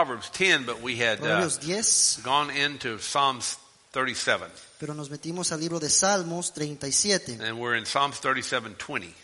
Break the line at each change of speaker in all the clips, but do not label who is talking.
Proverbs 10, but we had
Proverbios 10,
gone into Psalms 37.
pero nos metimos al libro de Salmos 37,
And we're in Psalms 37:20.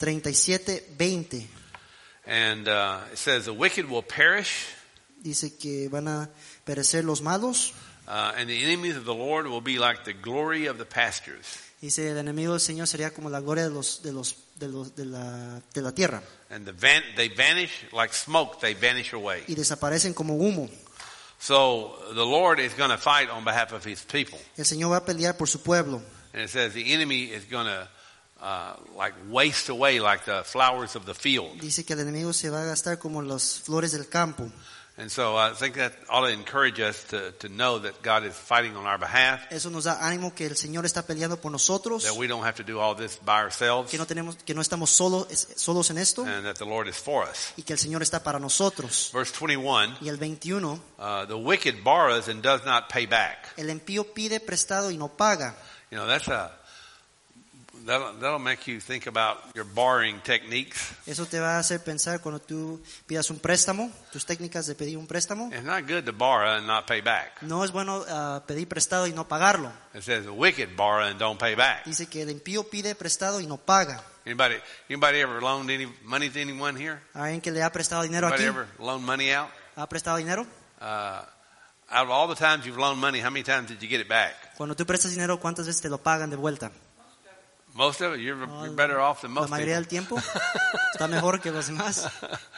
37:20.
And it says, the wicked will perish,
Dice que van a perecer los malos.
and the enemies of the Lord will be like the glory of the pastures.
Dice, el enemigo del Señor sería como la gloria de la tierra.
And they vanish like smoke, they vanish away.
Y desaparecen como humo.
So the Lord is going to fight on behalf of his people.
El Señor va a pelear por su pueblo.
And it says the enemy is going to like waste away like the flowers of the field.
Dice que el enemigo se va a gastar como las flores del campo.
And so I think that ought to encourage us to know that God is fighting on our behalf,
Eso nos da ánimo que el Señor está peleando por nosotros,
that we don't have to do all this by ourselves,
que no estamos solos en esto,
and that the Lord is for us.
y que el Señor está para nosotros.
Verse 21,
Y el 21,
the wicked borrows and does not pay back.
el impío pide prestado y no paga.
You know, that'll make you think about your borrowing techniques.
Eso te va a hacer pensar cuando tú pidas un préstamo, tus técnicas de pedir un préstamo.
It's not good to borrow and not pay back.
No es bueno pedir prestado y no pagarlo.
It says the wicked borrow and don't pay back.
Dice que el impío pide prestado y no paga.
Anybody ever loaned any money to anyone here?
¿Alguien que le ha prestado dinero
Anybody
aquí?
ever loaned money out?
¿Ha prestado dinero?
Out of all the times you've loaned money, how many times did you get it back?
Cuando tú prestas dinero, ¿cuántas veces te lo pagan de vuelta?
Most of it. You're better off than
La
most
mayoría del
people.
tiempo está mejor que los demás.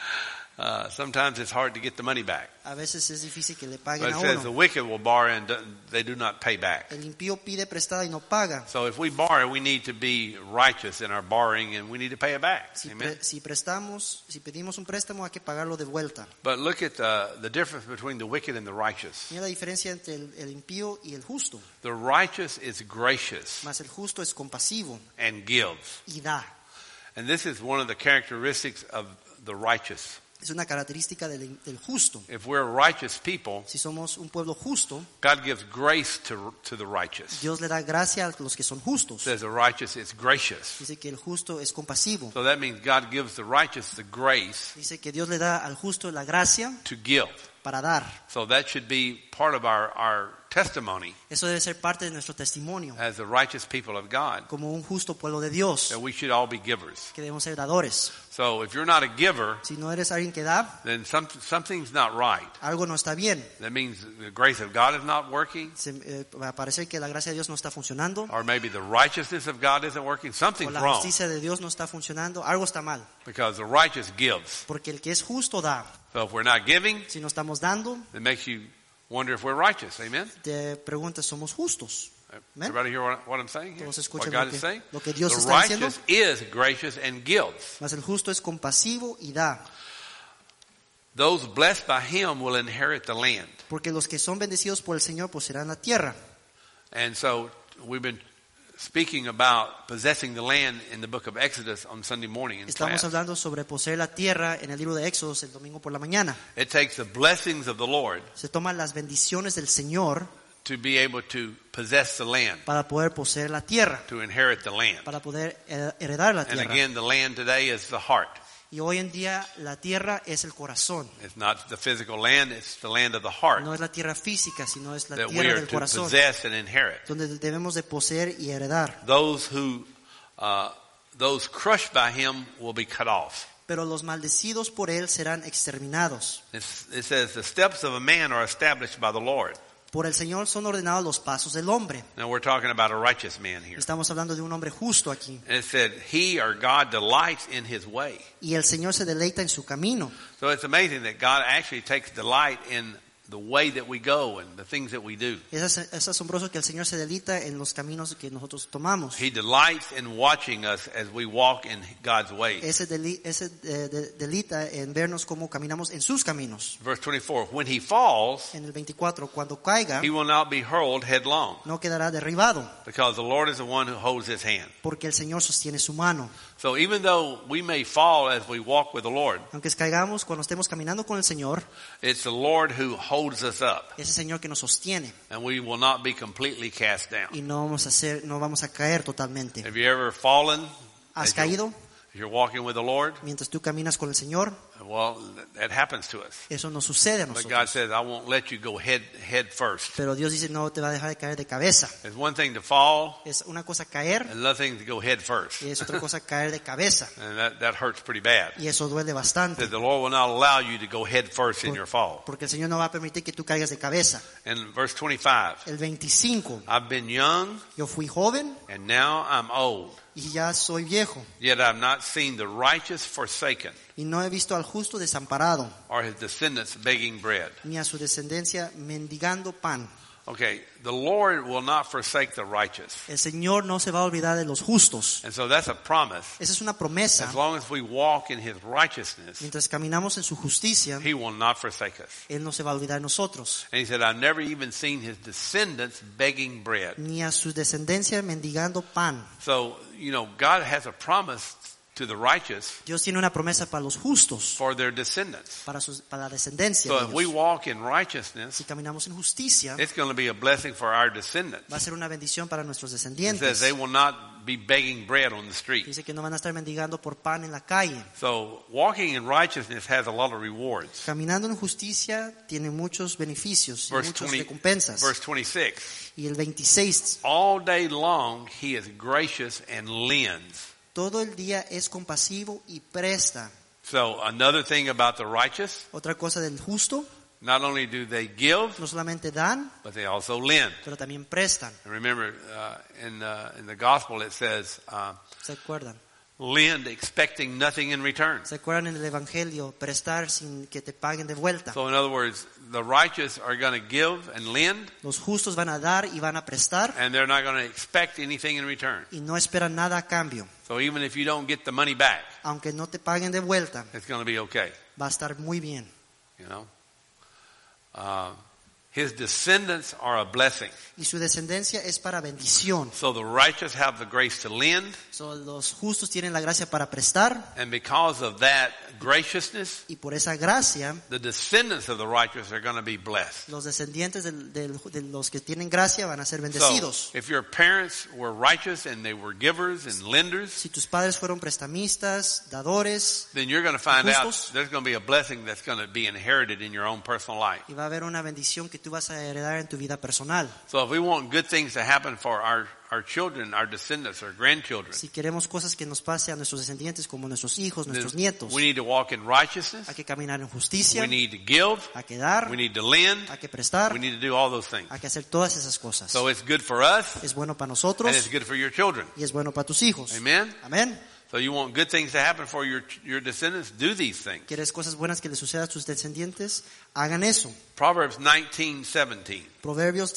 Sometimes it's hard to get the money back.
A veces es difícil que le
But
paguen
it
a
says the
uno.
wicked will borrow and they do not pay back.
El impío pide prestado y no paga.
So if we borrow, we need to be righteous in our borrowing and we need to pay it back. Amen.
Si pedimos un préstamo, hay que pagarlo de vuelta.
But look at the difference between the wicked and the righteous.
Mira la diferencia entre el impío y el justo.
The righteous is gracious
Mas el justo es compasivo
and gives.
y da.
And this is one of the characteristics of the righteous.
Es una característica del justo.
If we're righteous people,
Si somos un pueblo justo,
God gives grace to the righteous.
Dios le da gracia a los que son
It
justos.
says the righteous is gracious.
Dice que el justo es compasivo.
So that means God gives the righteous the grace
Dice que Dios le da al justo la gracia
to give.
para dar.
So that should be part of our testimony
Eso debe ser parte de nuestro testimonio
as the righteous people of God,
como un justo pueblo de Dios,
that we should all be givers.
que debemos ser dadores.
So if you're not a giver,
Si no eres alguien que da,
then something's not right.
algo no está bien.
That means the grace of God is not working,
Va a parecer que la gracia de Dios no está funcionando,
or maybe the righteousness of God isn't working.
o
Something's
la
wrong,
justicia de Dios no está funcionando, algo está mal.
because the righteous gives.
Porque el que es justo da.
So if we're not giving,
Si no estamos dando,
it makes you wonder if we're righteous. Amen?
te preguntas, ¿somos justos? Amen.
Everybody hear what I'm saying here?
Todos
What
escuchan
God is saying?
lo que Dios
The
está diciendo.
righteous is gracious and gives.
Mas el justo es compasivo y da.
Those blessed by him will inherit the land.
Porque los que son bendecidos por el Señor poseerán la tierra.
And so we've been speaking about possessing the land in the book of Exodus on Sunday morning in
Estamos
class.
hablando sobre poseer la tierra en el libro de Éxodo el domingo por la mañana.
It takes the blessings of the Lord
Se toman las bendiciones del Señor
to be able to possess the land,
para poder poseer la tierra,
to inherit the land.
para poder heredar la
And
tierra.
again, the land today is the heart.
Y hoy en día la tierra es el corazón.
It's not the physical land, it's the land of the heart
No es la tierra física, sino es la
that we
tierra
are
del
to
corazón,
possess and inherit.
donde debemos de poseer y heredar.
Those crushed by him will be cut off.
Pero los maldecidos por él serán exterminados.
It says the steps of a man are established by the Lord.
Por el Señor son ordenados los pasos del hombre.
Now we're talking about a righteous man here.
Estamos hablando de un hombre justo aquí.
And it said, he or God delights in his way.
Y el Señor se deleita en su camino.
So it's amazing that God actually takes delight in the way that we go and the things that we do.
Es asombroso que el Señor se deleita en los caminos que nosotros tomamos.
He delights in watching us as we walk in God's ways.
Deleita en vernos cómo caminamos en sus caminos.
Verse 24, when he falls,
En el 24, cuando caiga,
he will not be hurled headlong,
no quedará derribado,
because the Lord is the one who holds his hand.
porque el Señor sostiene su mano.
So even though we may fall as we walk with the Lord,
Aunque caigamos cuando estemos caminando con el Señor,
it's the Lord who holds us up,
es el Señor que nos sostiene
and we will not be completely cast down.
y no vamos a caer totalmente.
Have you ever fallen
¿Has
as you're,
caído
as you're walking with the Lord?
mientras tú caminas con el Señor?
Well, that happens to us.
Eso nos sucede a
But God
nosotros.
says, I won't let you go head first.
Pero Dios dice, no te va a dejar de caer de cabeza.
It's one thing to fall,
Es una cosa caer
another thing to go head first.
y es otra cosa caer de cabeza.
And that hurts pretty bad.
Y eso duele bastante.
That the Lord will not allow you to go head first in your fall.
Porque el Señor no va a permitir que tú caigas de cabeza.
In verse 25,
El 25.
I've been young
Yo fui joven
and now I'm old.
y ya soy viejo.
Yet I've not seen the righteous forsaken
Y no he visto al justo desamparado,
or his descendants begging bread.
ni a su descendencia mendigando pan.
Okay, the Lord will not forsake the righteous.
El Señor no se va a olvidar de los justos.
And so that's a promise.
Esa es una promesa.
As long as we walk in his righteousness,
Mientras caminamos en su justicia,
he will not forsake us.
Él no se va a olvidar de nosotros.
And he said, I've never even seen his descendants begging bread.
Ni a su descendencia mendigando pan.
So, God has a promise to the righteous
Dios tiene una promesa para los justos,
for their descendants.
para la descendencia
So
de
if we
ellos.
walk in righteousness,
Si caminamos en justicia,
it's going to be a blessing for our descendants.
va a ser una bendición para nuestros
It says
descendientes.
they will not be begging bread on the street.
Dice que no van a estar mendigando por pan en la calle.
So walking in righteousness has a lot of rewards.
Caminando en justicia tiene muchos beneficios y
Verse
muchas
20,
recompensas.
verse 26.
Y el 26,
All day long he is gracious and lends.
todo el día es compasivo y presta.
So another thing about the righteous,
Otra cosa del justo,
not only do they give,
no solamente dan,
but they also lend.
pero también prestan.
And remember, in the gospel it says,
¿Se acuerdan?
lend expecting nothing in return.
¿Se acuerdan en el Evangelio? Prestar sin que te paguen de vuelta.
So in other words, the righteous are going to give and lend,
Los justos van a dar y van a prestar
and they're not going to expect anything in return.
y no esperan nada a cambio.
So even if you don't get the money back,
Aunque no te paguen de vuelta,
it's going to be okay.
va a estar muy bien.
His descendants are a blessing.
Y su descendencia es para bendición.
So the righteous have the grace to lend,
So, los justos tienen la gracia para prestar
and because of that graciousness,
y por esa gracia
the descendants of the righteous are going to be blessed.
los descendientes de los que tienen gracia van a ser
So
bendecidos.
if your parents were righteous and they were givers and lenders,
Si tus padres fueron prestamistas, dadores,
then you're going to find out
Justos.
there's going to be a blessing that's going to be inherited in your own personal life.
y va a haber una bendición que tú vas a heredar en tu vida personal.
So if we want good things to happen for our children, our descendants, our grandchildren,
Si queremos cosas que nos pase a nuestros descendientes como nuestros hijos,
then
nuestros nietos,
we need to walk in righteousness,
hay que caminar en justicia,
we need to give,
hay que dar,
we need to lend,
hay que prestar,
we need to do all those things.
hay que hacer todas esas cosas.
So it's good for us,
Es bueno para
and
nosotros
it's good for your children.
y es bueno para tus hijos.
Amen?
Amén.
So you want good things to happen for your descendants? Do these things.
¿Quieres cosas buenas que les suceda a tus descendientes? Hagan eso.
Proverbs 19:17.
Proverbios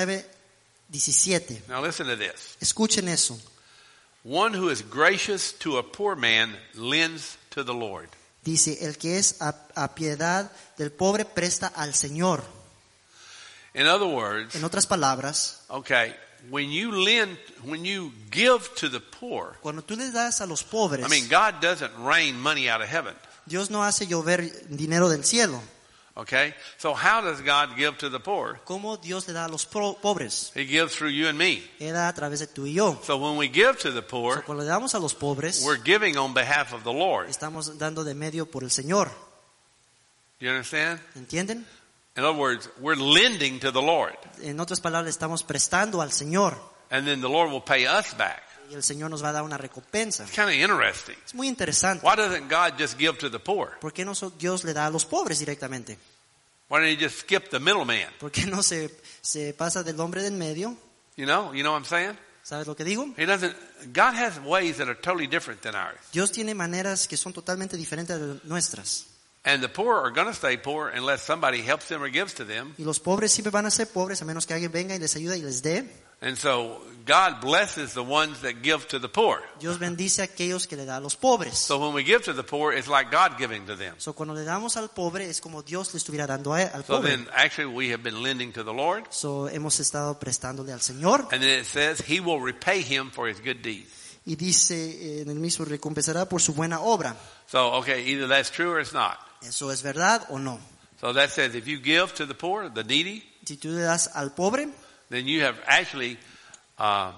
19:17.
Now listen to this.
Escuchen eso.
One who is gracious to a poor man lends to the Lord.
Dice, el que es a piedad del pobre presta al Señor.
In other words,
En otras palabras,
okay, when you give to the poor,
cuando tú les das a los pobres,
I mean, God doesn't rain money out of heaven.
Dios no hace llover dinero del cielo.
Okay? So how does God give to the poor?
¿Cómo Dios le da a los pobres?
He gives through you and me.
Él da a través de tú y yo.
So when we give to the poor,
Cuando le damos a los pobres,
we're giving on behalf of the Lord.
estamos dando de medio por el Señor.
You understand?
¿Entienden?
In other words, we're lending to the Lord.
En otras palabras, estamos prestando al Señor.
And then the Lord will pay us back.
Y el Señor nos va a dar una recompensa.
It's kind of interesting.
Es muy interesante.
Why doesn't God just give to the poor?
¿Por qué no Dios le da a los pobres directamente?
Why don't he just skip the middleman?
¿Por qué no se pasa del hombre del medio?
You know what I'm saying?
¿Sabes lo que digo?
God has ways that are totally different than ours.
Dios tiene maneras que son totalmente diferentes de nuestras.
And the poor are going to stay poor unless somebody helps them or gives to them.
Y los pobres siempre van a ser pobres a menos que alguien venga y les ayude y les dé.
And so God blesses the ones that give to the poor.
Dios bendice a aquellos que le da a los pobres.
So when we give to the poor, it's like God giving to them.
So, cuando le damos al pobre es como Dios le estuviera dando al
So
pobre.
then actually we have been lending to the Lord.
So, hemos estado prestándole al Señor.
And then it says he will repay him for his good deeds.
Y dice en el mismo, recompensará por su buena obra.
So, okay, either that's true or it's not.
¿Eso es verdad o no?
So that says if you give to the poor, the needy,
Si tú le das al pobre,
then you have actually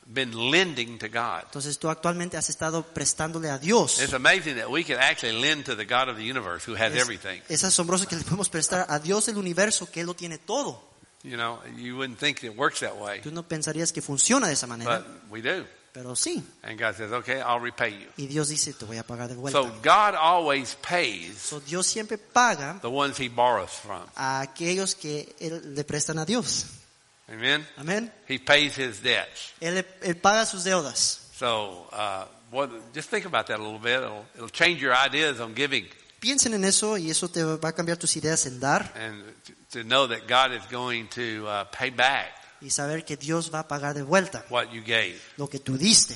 been lending to God.
Entonces tú actualmente has estado prestándole a Dios.
It's amazing that we can actually lend to the God of the universe who has everything.
Es asombroso que le podemos prestar a Dios del universo, que Él lo tiene todo.
You know, you wouldn't think it works that way,
Tú no pensarías que funciona de esa manera,
but we do.
pero sí.
And God says, okay, I'll repay you.
Y Dios dice, te voy a pagar de vuelta.
So God always pays
So, Dios siempre paga
the ones he borrows from.
a aquellos que Él le prestan a Dios.
Amen?
Amén.
He pays his debts.
Él paga sus deudas.
So just think about that a little bit. It'll change your ideas on giving.
Piensen en eso y eso te va a cambiar tus ideas en dar
And to know that God is going to pay back
y saber que Dios va a pagar de vuelta
what you gave.
lo que tú diste.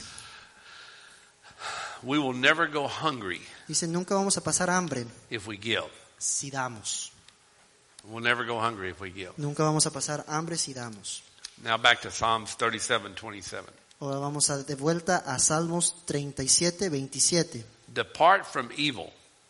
We will never go hungry
Dice, nunca vamos a pasar hambre
if we give.
si damos.
We'll never go hungry if we give.
Nunca vamos a pasar hambre si damos.
Now back to Psalms 37:27.
Ahora vamos de vuelta a Salmos 37, 27.
Depart from evil.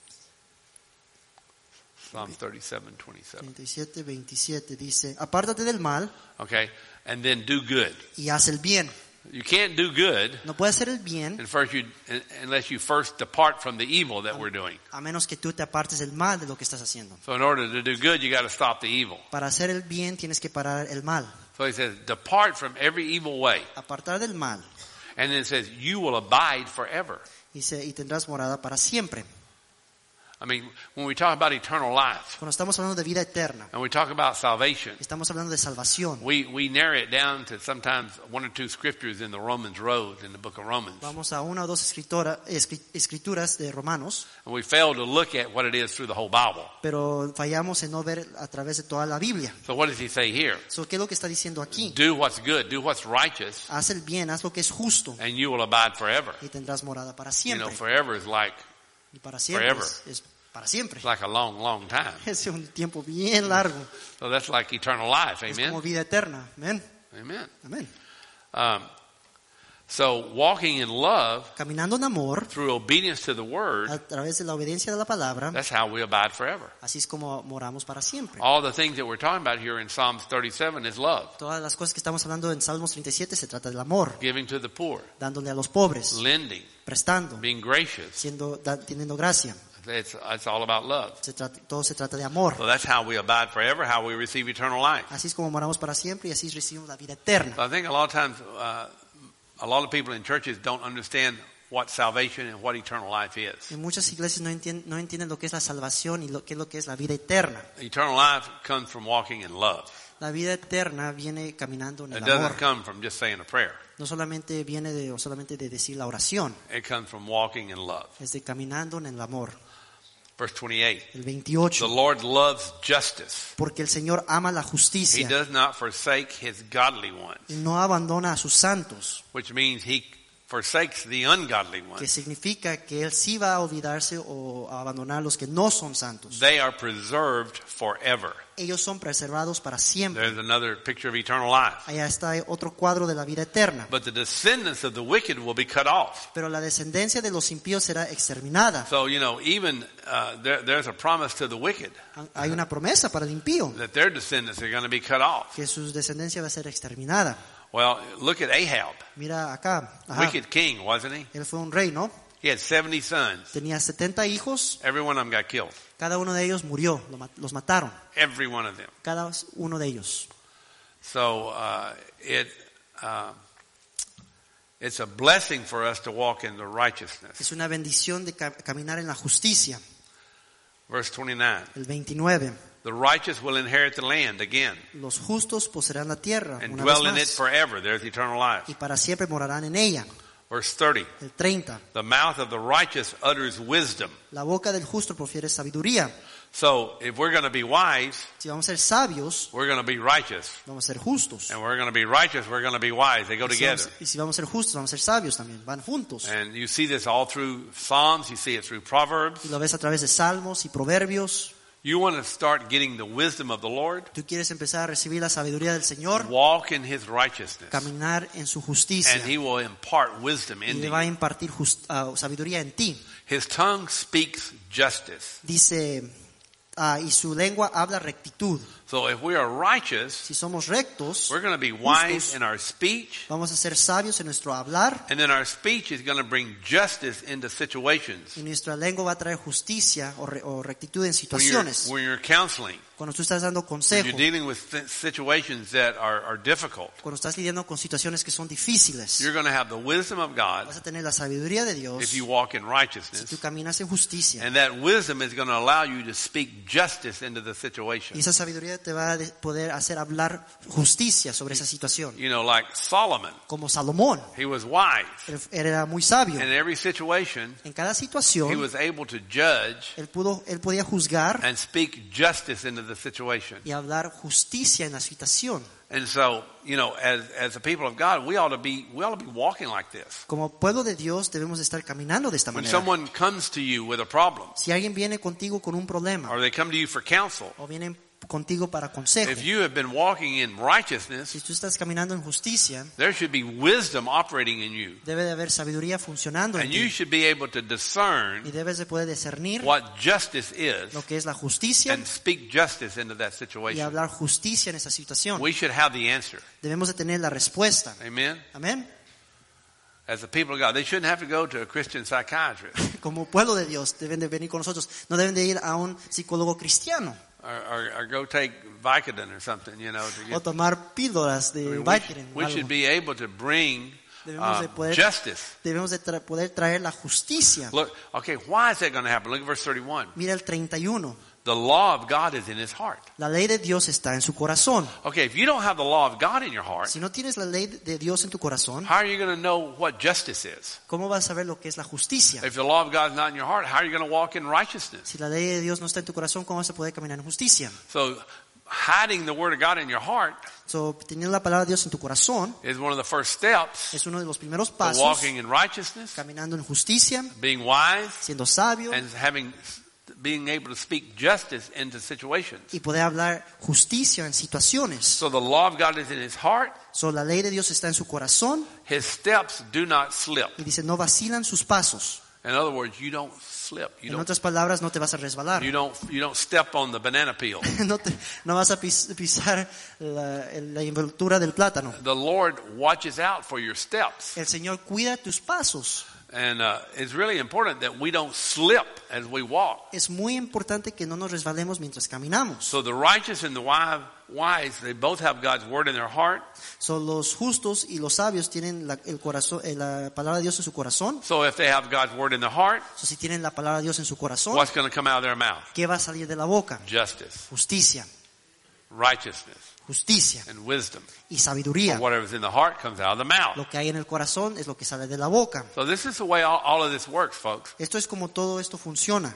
Psalms 37:27.
37, 27 dice, apártate del mal
Okay, and then do good.
y haz el bien.
You can't do good
No puedes hacer el bien
unless you first depart from the evil that we're doing.
a menos que tú te apartes del mal de lo que estás haciendo.
So in order to do good, you got to stop the evil.
Para hacer el bien tienes que parar el mal.
So he says, depart from every evil way.
Apartar del mal.
And then it says, you will abide forever.
Dice, y tendrás morada para siempre.
I mean, when we talk about eternal life,
Cuando estamos hablando de vida eterna,
and we talk about salvation,
estamos hablando de salvación.
we narrow it down to sometimes one or two scriptures in the Romans road, in the book of Romans.
Vamos a una o dos escrituras de Romanos,
And we fail to look at what it is through the whole Bible.
pero fallamos en no ver a través de toda la Biblia.
So what does he say here?
So, ¿qué es lo que está diciendo aquí?
Do what's good, do what's righteous,
Haz el bien, haz lo que es justo
and you will abide forever.
y tendrás morada para
You know,
siempre.
forever is like
Y para siempre
forever.
es para siempre.
It's like a long, long time.
Es un tiempo bien largo.
So that's like eternal life.
Es
Amen?
como vida eterna. Amén.
Amen.
Amén.
So walking in love
Caminando en amor,
through obedience to the word,
a través de la obediencia de la palabra,
that's how we abide forever.
así es como moramos para siempre.
All the things that we're talking about here in Psalms 37 is love.
Todas las cosas que estamos hablando en Salmos 37 se trata del amor,
Giving to the poor,
dándole a los pobres,
lending,
prestando,
being gracious.
teniendo gracia.
It's all about love.
Todo se trata de amor.
So that's how we abide forever, how we receive eternal life.
Así es como moramos para siempre y así recibimos la vida eterna.
So I think a lot of times, a lot of people in churches don't understand what salvation and what eternal life is.
En muchas iglesias no entienden lo que es la salvación y qué es lo que es la vida eterna.
Eternal life comes from walking in love.
La vida eterna viene caminando en
It
el
doesn't
amor.
come from just saying a prayer.
No solamente viene solamente de decir la oración,
It comes from walking in love.
es de caminando en el amor.
Verse 28.
El
The
28.
Lord loves justice.
Porque el Señor ama la
He
justicia
does not forsake his godly ones,
y no abandona a sus santos,
which means he forsakes the ungodly
que
ones.
significa que Él sí va a olvidarse o a abandonar a los que no son santos.
They are preserved forever.
Ellos son preservados para siempre.
There's another picture of eternal life.
Allá está otro cuadro de la vida eterna.
But the descendants of the wicked will be cut off.
Pero la descendencia de los impíos será exterminada.
So, you know, even there's a promise to the wicked
Hay una promesa para el impío,
that their descendants are going to be cut off.
que su descendencia va a ser exterminada.
Well, look at Ahab.
Mira acá, Ahab,
Wicked king, wasn't he?
él fue un rey, ¿no?
He had 70 sons.
Tenía 70 hijos,
Every one of them got killed.
cada uno de ellos murió, los mataron,
Every one of them.
cada uno de ellos.
So it's a blessing for us to walk in the righteousness.
Es una bendición de caminar en la justicia.
Verse 29.
El 29.
The righteous will inherit the land again
Los justos poseerán la tierra
and
una vez
dwell in it
más,
forever. There's eternal life.
y para siempre morarán en ella.
Verse 30.
El 30.
The mouth of the righteous utters wisdom.
La boca del justo profiere sabiduría.
So if we're going to be wise,
Si vamos a ser sabios,
we're going to be righteous.
vamos a ser justos.
And we're going to be righteous, we're going to be wise. They go together.
Y si vamos a ser justos, vamos a ser sabios también. Van juntos.
And you see this all through Psalms. You see it through Proverbs.
Y lo ves a través de salmos y proverbios.
You want to start getting the wisdom of the Lord?
Tú quieres empezar a recibir la sabiduría del Señor,
Walk in His righteousness.
caminar en su justicia.
And He will impart wisdom
Y
into
le va a
you.
impartir sabiduría en ti.
His tongue speaks justice.
Dice, y su lengua habla rectitud.
So if we are righteous,
si somos rectos,
we're going to be wise
justos,
in our speech,
vamos a ser sabios en nuestro hablar,
and then our speech is going to bring justice into situations.
y nuestra lengua va a traer justicia o rectitud en
When
situaciones.
you're counseling,
Cuando tú estás dando
when
consejo,
you're dealing with situations that are difficult,
cuando estás lidiando con situaciones que son difíciles,
you're going to have the wisdom of God
vas a tener la sabiduría de Dios
if you walk in
si
righteousness.
tú caminas en justicia.
And that wisdom is going to allow you to speak justice into the
Y
situation.
esa sabiduría te va a poder hacer hablar justicia sobre esa situación.
You know, like Solomon,
Como Salomón,
he was wise.
él era muy sabio.
In every situation,
En cada
he
situación,
was able to judge
él podía juzgar
and speak justice into the situation.
y hablar justicia en la situación.
And so, you know, as the people of God, we ought to be walking like this.
Como pueblo de Dios debemos estar caminando de esta
When
manera.
someone comes to you with a problem,
Si alguien viene contigo con un problema
or they come to you for counsel,
o vienen contigo para consejo,
if you have been walking in righteousness,
si tú estás caminando en justicia,
there should be wisdom operating in you.
debe de haber sabiduría funcionando en
And you
ti.
should be able to
Y
discern
debes de poder discernir
what justice is
lo que es la justicia
and speak justice into that
y
situation.
hablar justicia en esa situación.
We should have the answer.
Debemos de tener la respuesta.
Amen?
Amén.
As the people of God, they shouldn't have to go to a Christian psychiatrist
Como pueblo de Dios deben de venir con nosotros. No deben de ir a un psicólogo cristiano
or go take Vicodin or something, you know. To
o
get,
tomar píldoras
I
de
mean,
Vicodin o
we
algo.
should be able to bring
Debemos de poder-
justice.
Debemos de poder traer la justicia.
Look, okay, why is that going to happen? Look at verse 31.
Mira el 31.
The law of God is in his heart.
La ley de Dios está en su corazón.
Okay, if you don't have the law of God in your heart,
Si no tienes la ley de Dios en tu corazón,
how are you going to know what justice is?
¿cómo vas a saber lo que es la justicia?
If the law of God is not in your heart, how are you going to walk in righteousness?
Si la ley de Dios no está en tu corazón, ¿cómo vas a poder caminar en justicia?
So, hiding the word of God in your heart
So, teniendo la palabra de Dios en tu corazón
is one of the first steps
es uno de los primeros
to
pasos,
walking in righteousness,
caminando en justicia,
being wise,
siendo sabio
and being able to speak justice into situations.
y poder hablar justicia en situaciones.
So the law of God is in his heart.
So, la ley de Dios está en su corazón
His steps do not slip.
y dice, no vacilan sus pasos.
In other words, you don't slip.
En otras palabras, no te vas a resbalar.
You don't step on the banana peel.
No vas a pisar la envoltura del plátano.
The Lord watches out for your steps.
El Señor cuida tus pasos.
And it's really important that we don't slip as we walk.
Es muy importante que no nos resbalemos mientras caminamos.
So the righteous and the wise, they both have God's word in their heart.
So, los justos y los sabios tienen el corazón, la palabra de Dios en su corazón.
So if they have God's word in their heart,
So, si tienen la palabra de Dios en su corazón,
what's going to come out of their mouth?
¿qué va a salir de la boca?
Justice,
Justicia,
righteousness,
justicia
and wisdom.
y sabiduría.
Whatever's in the heart comes out of the mouth.
Lo que hay en el corazón es lo que sale de la boca.
So this is the way all of this works, folks.
Esto es como todo esto funciona.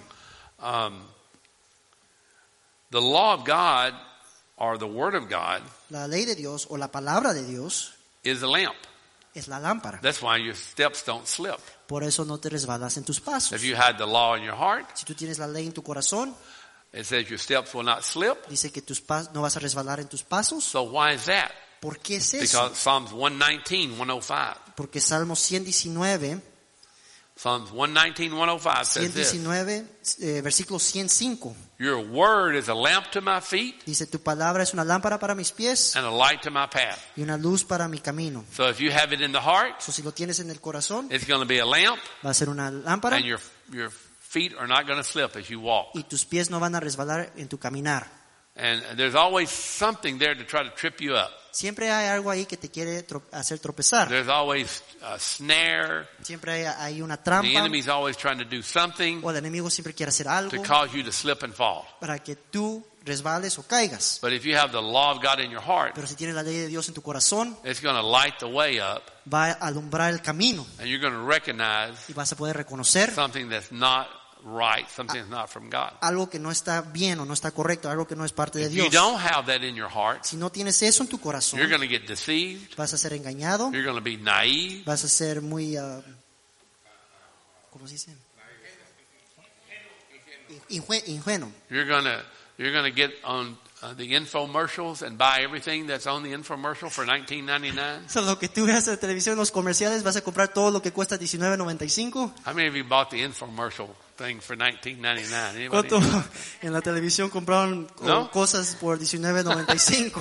The law of God, or the word of God,
La ley de Dios o la palabra de Dios
is a lamp.
es la lámpara.
That's why your steps don't slip.
Por eso no te resbalas en tus pasos.
If you had the law in your heart,
Si tú tienes la ley en tu corazón,
it says your steps will not slip.
dice que no vas a resbalar en tus pasos.
So why is that?
¿Por qué es eso?
Because Psalms 119, 105.
Porque Salmo 119,
Psalms 119, 105 says this.
119, versículo 105,
Your word is a lamp to my feet
dice, tu palabra es una lámpara para mis pies
and a light to my path.
y una luz para mi camino.
So if you have it in the heart,
So, si lo tienes en el corazón,
it's going to be a lamp,
va a ser una lámpara
and your feet are not going to slip as you walk.
y tus pies no van a resbalar en tu caminar.
And there's always something there to try to trip you up.
Siempre hay algo ahí que te quiere hacer tropezar.
There's always a snare.
Siempre hay una
The
trampa
enemy's always trying to do something
o el enemigo siempre quiere hacer algo
to cause you to slip and fall.
para que tú resbales o caigas.
But if you have the law of God in your heart,
Pero si tienes la ley de Dios en tu corazón,
it's going to light the way up,
va a alumbrar el camino
and you're going to recognize
y vas a poder reconocer
something that's not right, something that's not from God.
algo que no está bien o no está correcto, algo que no es parte de
If you
Dios.
don't have that in your heart,
Si no tienes eso en tu corazón,
you're going to get deceived.
vas a ser engañado,
You're going to be naive.
vas a ser muy, ¿cómo se dice? Ingenuo.
You're going to get the infomercials and buy everything that's on the infomercial for $19.99?
So, lo que tú veas en la televisión, los comerciales, vas a comprar todo lo que cuesta $19.95.
How many of you bought the infomercial thing for $19.99? Anybody?
¿Cuánto en la televisión compraron
¿No?
cosas por $19.95?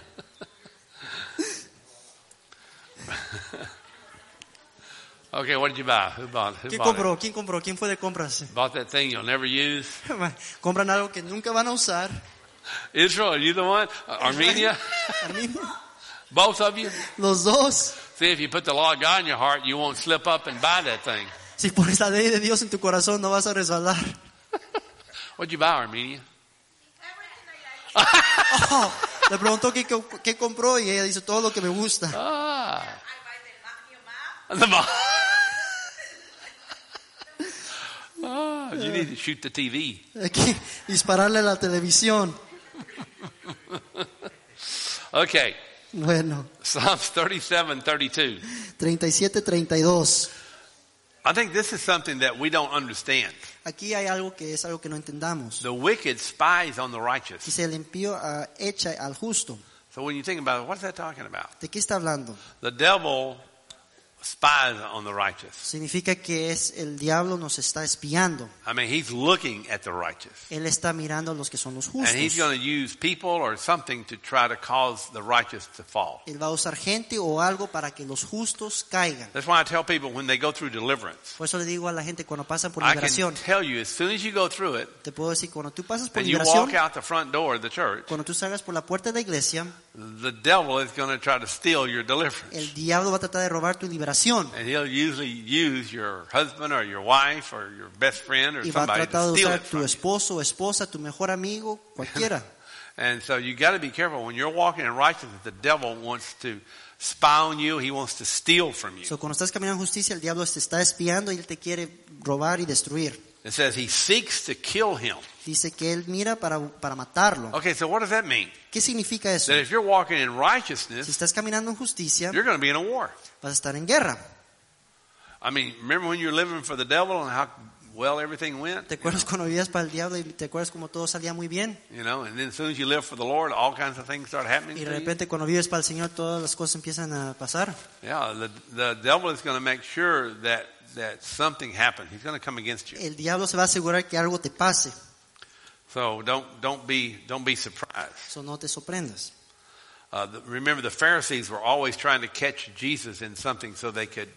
Okay, what did you buy? Who bought it?
¿Quién compró? ¿Quién compró? ¿Quién fue de compras?
Bought that thing you'll never use?
Compran algo que nunca van a usar.
Israel, are you the one? Armenia?
Armenia.
Both of you?
Los dos.
See, if you put the law of God in your heart, you won't slip up and buy that thing.
Si pones la ley de Dios en tu corazón, no vas a resbalar.
What'd you buy, Armenia?
Oh, le preguntó qué compró y ella dice todo lo que me gusta.
Ah. The mom. Oh, you need to shoot the TV.
Hay que dispararle a la televisión.
Okay.
Bueno,
Psalms 37:32.
37:32.
I think this is something that we don't understand.
Aquí hay algo que es algo que no entendamos.
The wicked spies on the righteous.
Dice, el impío echa al justo.
So when you think about it, what's that talking about?
¿De qué está hablando?
The devil spies on the righteous.
Significa que el diablo nos está espiando.
I mean, he's looking at the righteous.
Él está mirando a los que son los
And he's
justos.
going to use people or something to try to cause the righteous to fall.
Él va a usar gente o algo para que los justos caigan.
That's why I tell people when they go through deliverance,
Por eso le digo a la gente cuando pasan por
I can
liberación,
tell you as soon as you go through it
te puedo decir, cuando tú pasas por
and you
liberación,
walk out the front door of the church,
cuando tú salgas por la puerta de la iglesia,
the devil is going to try to steal your deliverance.
el diablo va a tratar de robar tu liberación.
And he'll usually use your husband or your wife or your best friend or
Y va a
somebody
tratar
to
de
steal
usar
it
tu
from you.
esposo o esposa, tu mejor amigo, cualquiera.
And so you got to be careful when you're walking in righteousness. The devil wants to spy on you. He wants to steal from you.
So, cuando estás caminando en justicia, el diablo te está espiando y él te quiere robar y destruir.
It says he seeks to kill him.
Dice que él mira para matarlo.
Okay, so what does that mean?
¿Qué significa eso?
That if you're walking in
Si
righteousness,
estás caminando en justicia,
you're going to be in a war.
vas a estar en guerra.
I mean, remember when you were living for the devil and how well everything went?
¿Te acuerdas cuando vivías para el diablo y te acuerdas cómo todo salía muy bien?
You know, and then as soon as you live for the Lord, all kinds of things start happening
Y de
to you.
repente cuando vives para el Señor todas las cosas empiezan a pasar.
Yeah, the devil is going to make sure that something happens. He's going to come against you.
El diablo se va a asegurar que algo te pase.
So don't be surprised.
Eso no te sorprendas.
Remember, the Pharisees were always trying to catch Jesus in something so they could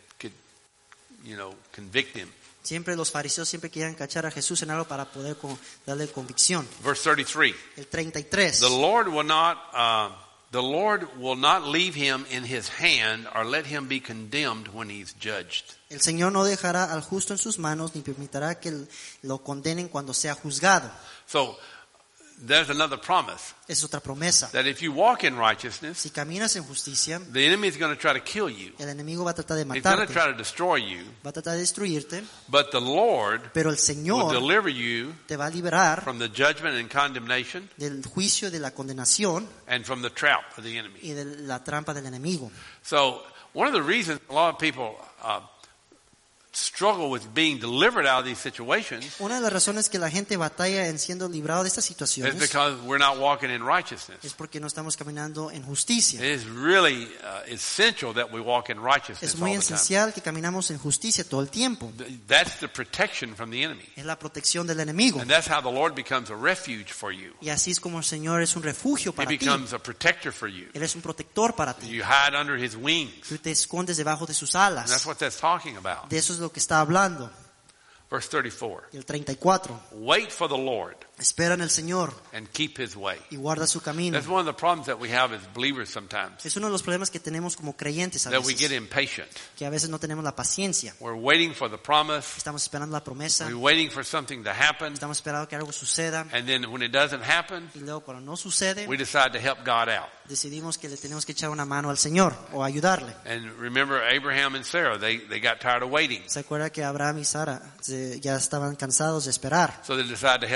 convict him.
Siempre los fariseos siempre querían cachar a Jesús en algo para poder darle convicción.
Verse 33.
El 33.
The Lord will not leave him in his hand or let him be condemned when he's judged.
El Señor no dejará al justo en sus manos ni permitirá que lo condenen cuando sea juzgado.
So there's another promise
Es otra promesa.
that if you walk in righteousness,
Si caminas en justicia,
the enemy is going to try to kill you.
el enemigo va a tratar de
He's going to
matarte,
try to destroy you.
va a tratar de destruirte,
But the Lord
pero el
will
Señor
deliver you
te va a liberar
from the judgment and condemnation
del juicio de la condenación
and from the trap of the enemy.
y de la trampa del enemigo.
So one of the reasons a lot of people struggle with being delivered out of these situations
Una de las razones que la gente batalla en siendo librado de estas
is
situaciones
because we're not walking in righteousness.
es porque no estamos caminando en justicia.
It is really essential that we walk in righteousness
Es
all
muy
the time.
esencial que caminamos en justicia todo el tiempo.
That's the protection from the enemy.
Es la protección del enemigo.
And that's how the Lord becomes a refuge for you.
Y así es como el Señor es un refugio
He
para ti.
becomes a protector for you.
Él es un protector para ti.
You hide under his wings.
Tú te escondes debajo de sus
And that's
alas.
what that's talking about.
De eso es lo que está hablando.
Verse 34.
Y el 34.
Wait for the Lord
Espera en el Señor
and keep his way.
y guarda su camino.
That's one of the problems that we have as believers sometimes.
Es uno de los problemas que tenemos como creyentes a
That we get
veces.
impatient.
Que a veces no tenemos la paciencia.
We're waiting for the promise.
Estamos esperando la promesa.
We're waiting for something to happen.
Estamos esperando que algo suceda.
And then when it doesn't happen,
Y luego cuando no sucede,
we decide to help God out.
decidimos que le tenemos que echar una mano al Señor o ayudarle.
And remember Abraham and Sarah, they got tired of waiting.
¿Se acuerda que Abraham y Sara ya estaban cansados de esperar?
So they decided to help God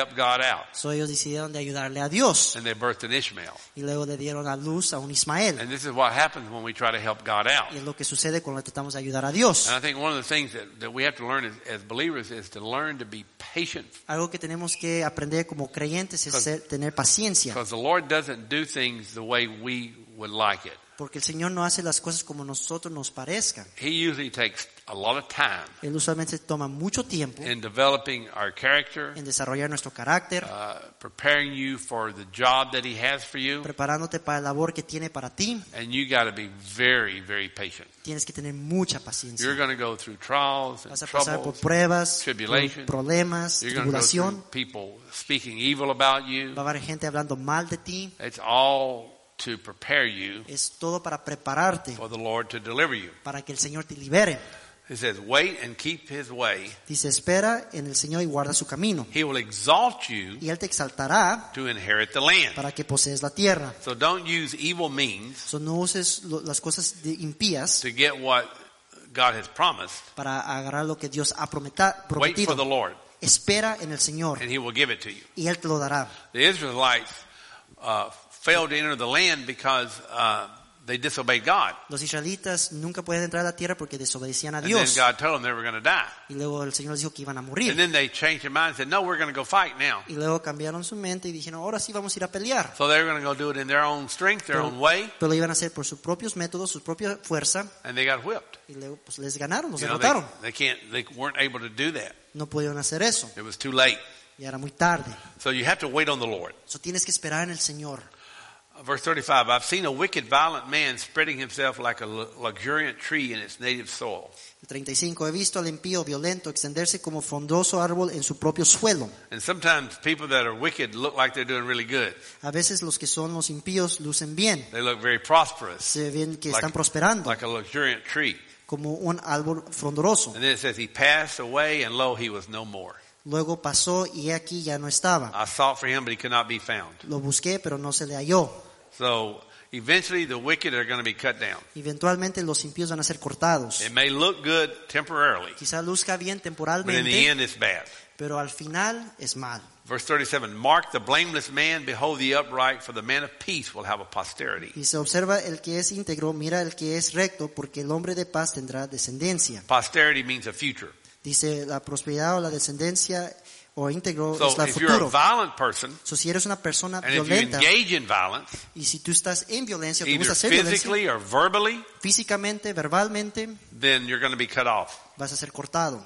out.
So ellos decidieron de ayudarle a Dios.
And they birthed an Ishmael.
Y luego le dieron a luz a un Ismael.
And this is what happens when we try to help God out.
Y es lo que sucede cuando tratamos de ayudar a Dios.
And I think one of the things that we have to learn as believers is to learn to be patient.
Algo que tenemos que aprender como creyentes es tener paciencia.
Because the Lord doesn't do things the way we would like it.
Porque el Señor no hace las cosas como nosotros nos parezcan.
He usually takes a lot of time
Él usualmente toma mucho tiempo
in developing our character,
en desarrollar nuestro carácter,
preparing you for the job that He has for you.
preparándote para la labor que tiene para ti.
And you got to be very, very patient.
Tienes que tener mucha paciencia.
You're going to go through trials and
Vas a pasar por
troubles.
pruebas, por
tribulation.
problemas,
You're going to go
tribulación.
through people speaking evil about you.
Va a haber gente hablando mal de ti.
It's all to prepare you
Es todo para prepararte,
for the Lord to deliver you.
para que el Señor te libere.
It says, wait and keep His way.
Dice, espera en el Señor y guarda su camino.
He will exalt you
Y Él te exaltará
to inherit the land.
para que posees la tierra.
So don't use evil means
So, no uses las cosas impías
to get what God has promised.
para agarrar lo que Dios ha
Wait for the
prometido.
Lord,
Espera en el Señor
and He will give it to you.
y Él te lo dará.
The Israelites failed to enter the land because they disobeyed God.
Los israelitas nunca pueden entrar a la tierra porque desobedecían a
And then
Dios.
God told them they were going to die.
Y luego el Señor les dijo que iban a
And
morir.
then they changed their mind and said, no, we're going to go fight now.
Y luego cambiaron su mente y dijeron, ahora sí vamos a ir a pelear.
So they were going to go do it in their own strength, their own way,
Pero lo iban a hacer por sus propios métodos, su propia fuerza.
and they got whipped.
Y luego pues les ganaron, los
You know,
derrotaron.
they weren't able to do that.
No pudieron hacer eso.
It was too late.
Ya era muy tarde.
So you have to wait on the Lord.
So tienes que esperar en el Señor.
Verse 35, I've seen a wicked, violent man spreading himself like a luxuriant tree in its native soil.
El 35. He visto al impío violento extenderse como frondoso árbol en su propio suelo.
And sometimes people that are wicked look like they're doing really good.
A veces los que son los impíos lucen bien.
They look very prosperous,
Se ven que están prosperando
like a luxuriant tree.
como un árbol frondoso.
And then it says, he passed away, and lo, he was no more.
Luego pasó y aquí ya no estaba.
I sought for him, but he could not be found.
Lo busqué, pero no se le halló.
So eventually the wicked are going to be cut down.
Eventualmente los impíos van a ser cortados.
It may look good temporarily,
Quizá luzca bien
but in the
temporalmente,
end it's bad.
pero al final es mal.
Verse 37, mark the blameless man, behold the upright, for the man of peace will have a posterity.
Y se observa el que es íntegro, mira el que es recto, porque el hombre de paz tendrá descendencia.
Posterity means a future.
Dice la prosperidad o la descendencia o íntegro
So
es el
if you're a
futuro.
violent person,
So, si eres una persona
and if you
violenta
engage in violence,
y si tú estás en violencia o te
either
gusta hacer violencia,
physically or verbally,
físicamente, verbalmente,
then you're going to be cut off.
vas a ser cortado.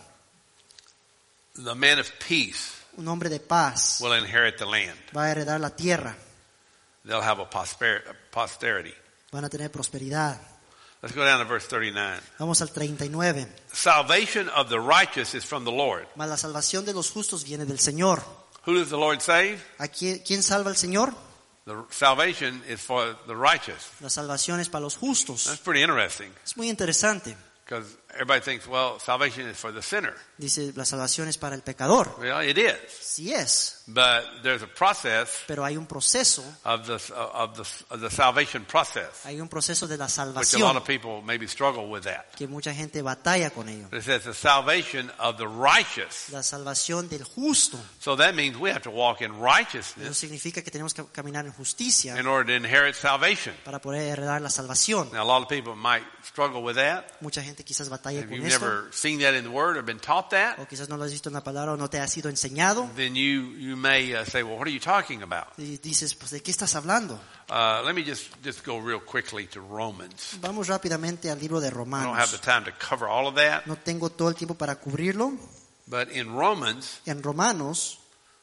The man of peace
Un hombre de paz
will inherit the land.
va a heredar la tierra,
They'll have a posterity.
van a tener prosperidad.
Let's go down to verse 39.
Vamos al 39.
Salvation of the righteous is from the Lord.
Mas la salvación de los justos viene del Señor.
Who does the Lord save?
¿A quién salva el Señor?
The salvation is for the righteous.
La salvación es para los justos.
That's pretty interesting,
Es muy interesante.
because everybody thinks, well, salvation is for the sinner.
Dice, la salvación es para el pecador.
Well, it is,
Sí es,
but there's a process
pero hay un proceso,
of the salvation process,
hay un proceso de la
which a lot
salvación
of people maybe struggle with that.
que mucha gente batalla con ello.
It says the salvation of the righteous.
La salvación del justo.
So that means we have to walk in
Eso
righteousness
significa que tenemos que caminar en justicia
in order to inherit salvation.
para poder heredar la salvación.
Now, a lot of people might struggle with that.
Mucha gente quizás batalla
If
con
you've
esto,
never seen that in the Word or been taught that,
o quizás no lo has visto en la palabra o no te ha sido enseñado.
then you may say, well, what are you talking about?
Y dices, pues, ¿de qué estás hablando?
Let me just go real quickly to Romans.
Vamos rápidamente al libro de
I don't have the
Romanos.
time to cover all of that,
No tengo todo el tiempo para cubrirlo.
but in Romans,
En Romanos,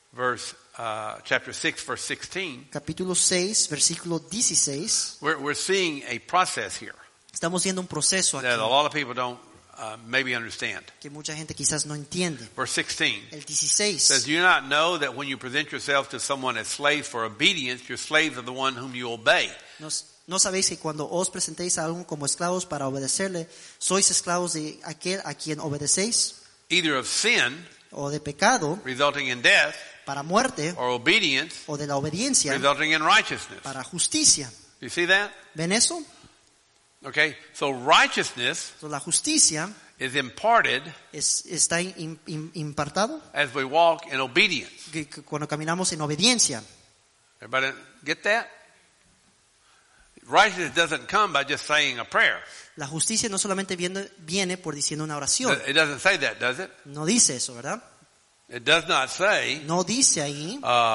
chapter 6, verse 16,
capítulo 6, versículo 16,
we're seeing a process here
estamos viendo un proceso
that a
aquí
lot of people don't maybe understand.
que mucha gente quizás no entiende.
Verse 16
El
says,
16.
do you not know that when you present yourself to someone as slaves for obedience, you're slaves of the one whom you obey?
¿No sabéis que cuando os presentéis a alguien como esclavos para obedecerle, sois esclavos de aquel a quien obedecéis?
Either of sin,
¿O de pecado
resulting in death,
para muerte?
or obedience,
¿O de la obediencia
resulting in righteousness.
para justicia?
You see that?
¿Ven eso?
Okay, so righteousness
So, la justicia
is imparted
está impartado
as we walk in obedience.
que cuando caminamos en obediencia.
Everybody get that? Righteousness doesn't come by just saying a prayer.
La justicia no solamente viene por diciendo una oración.
It doesn't say that, does it?
No dice eso, ¿verdad?
It does not say,
No dice ahí,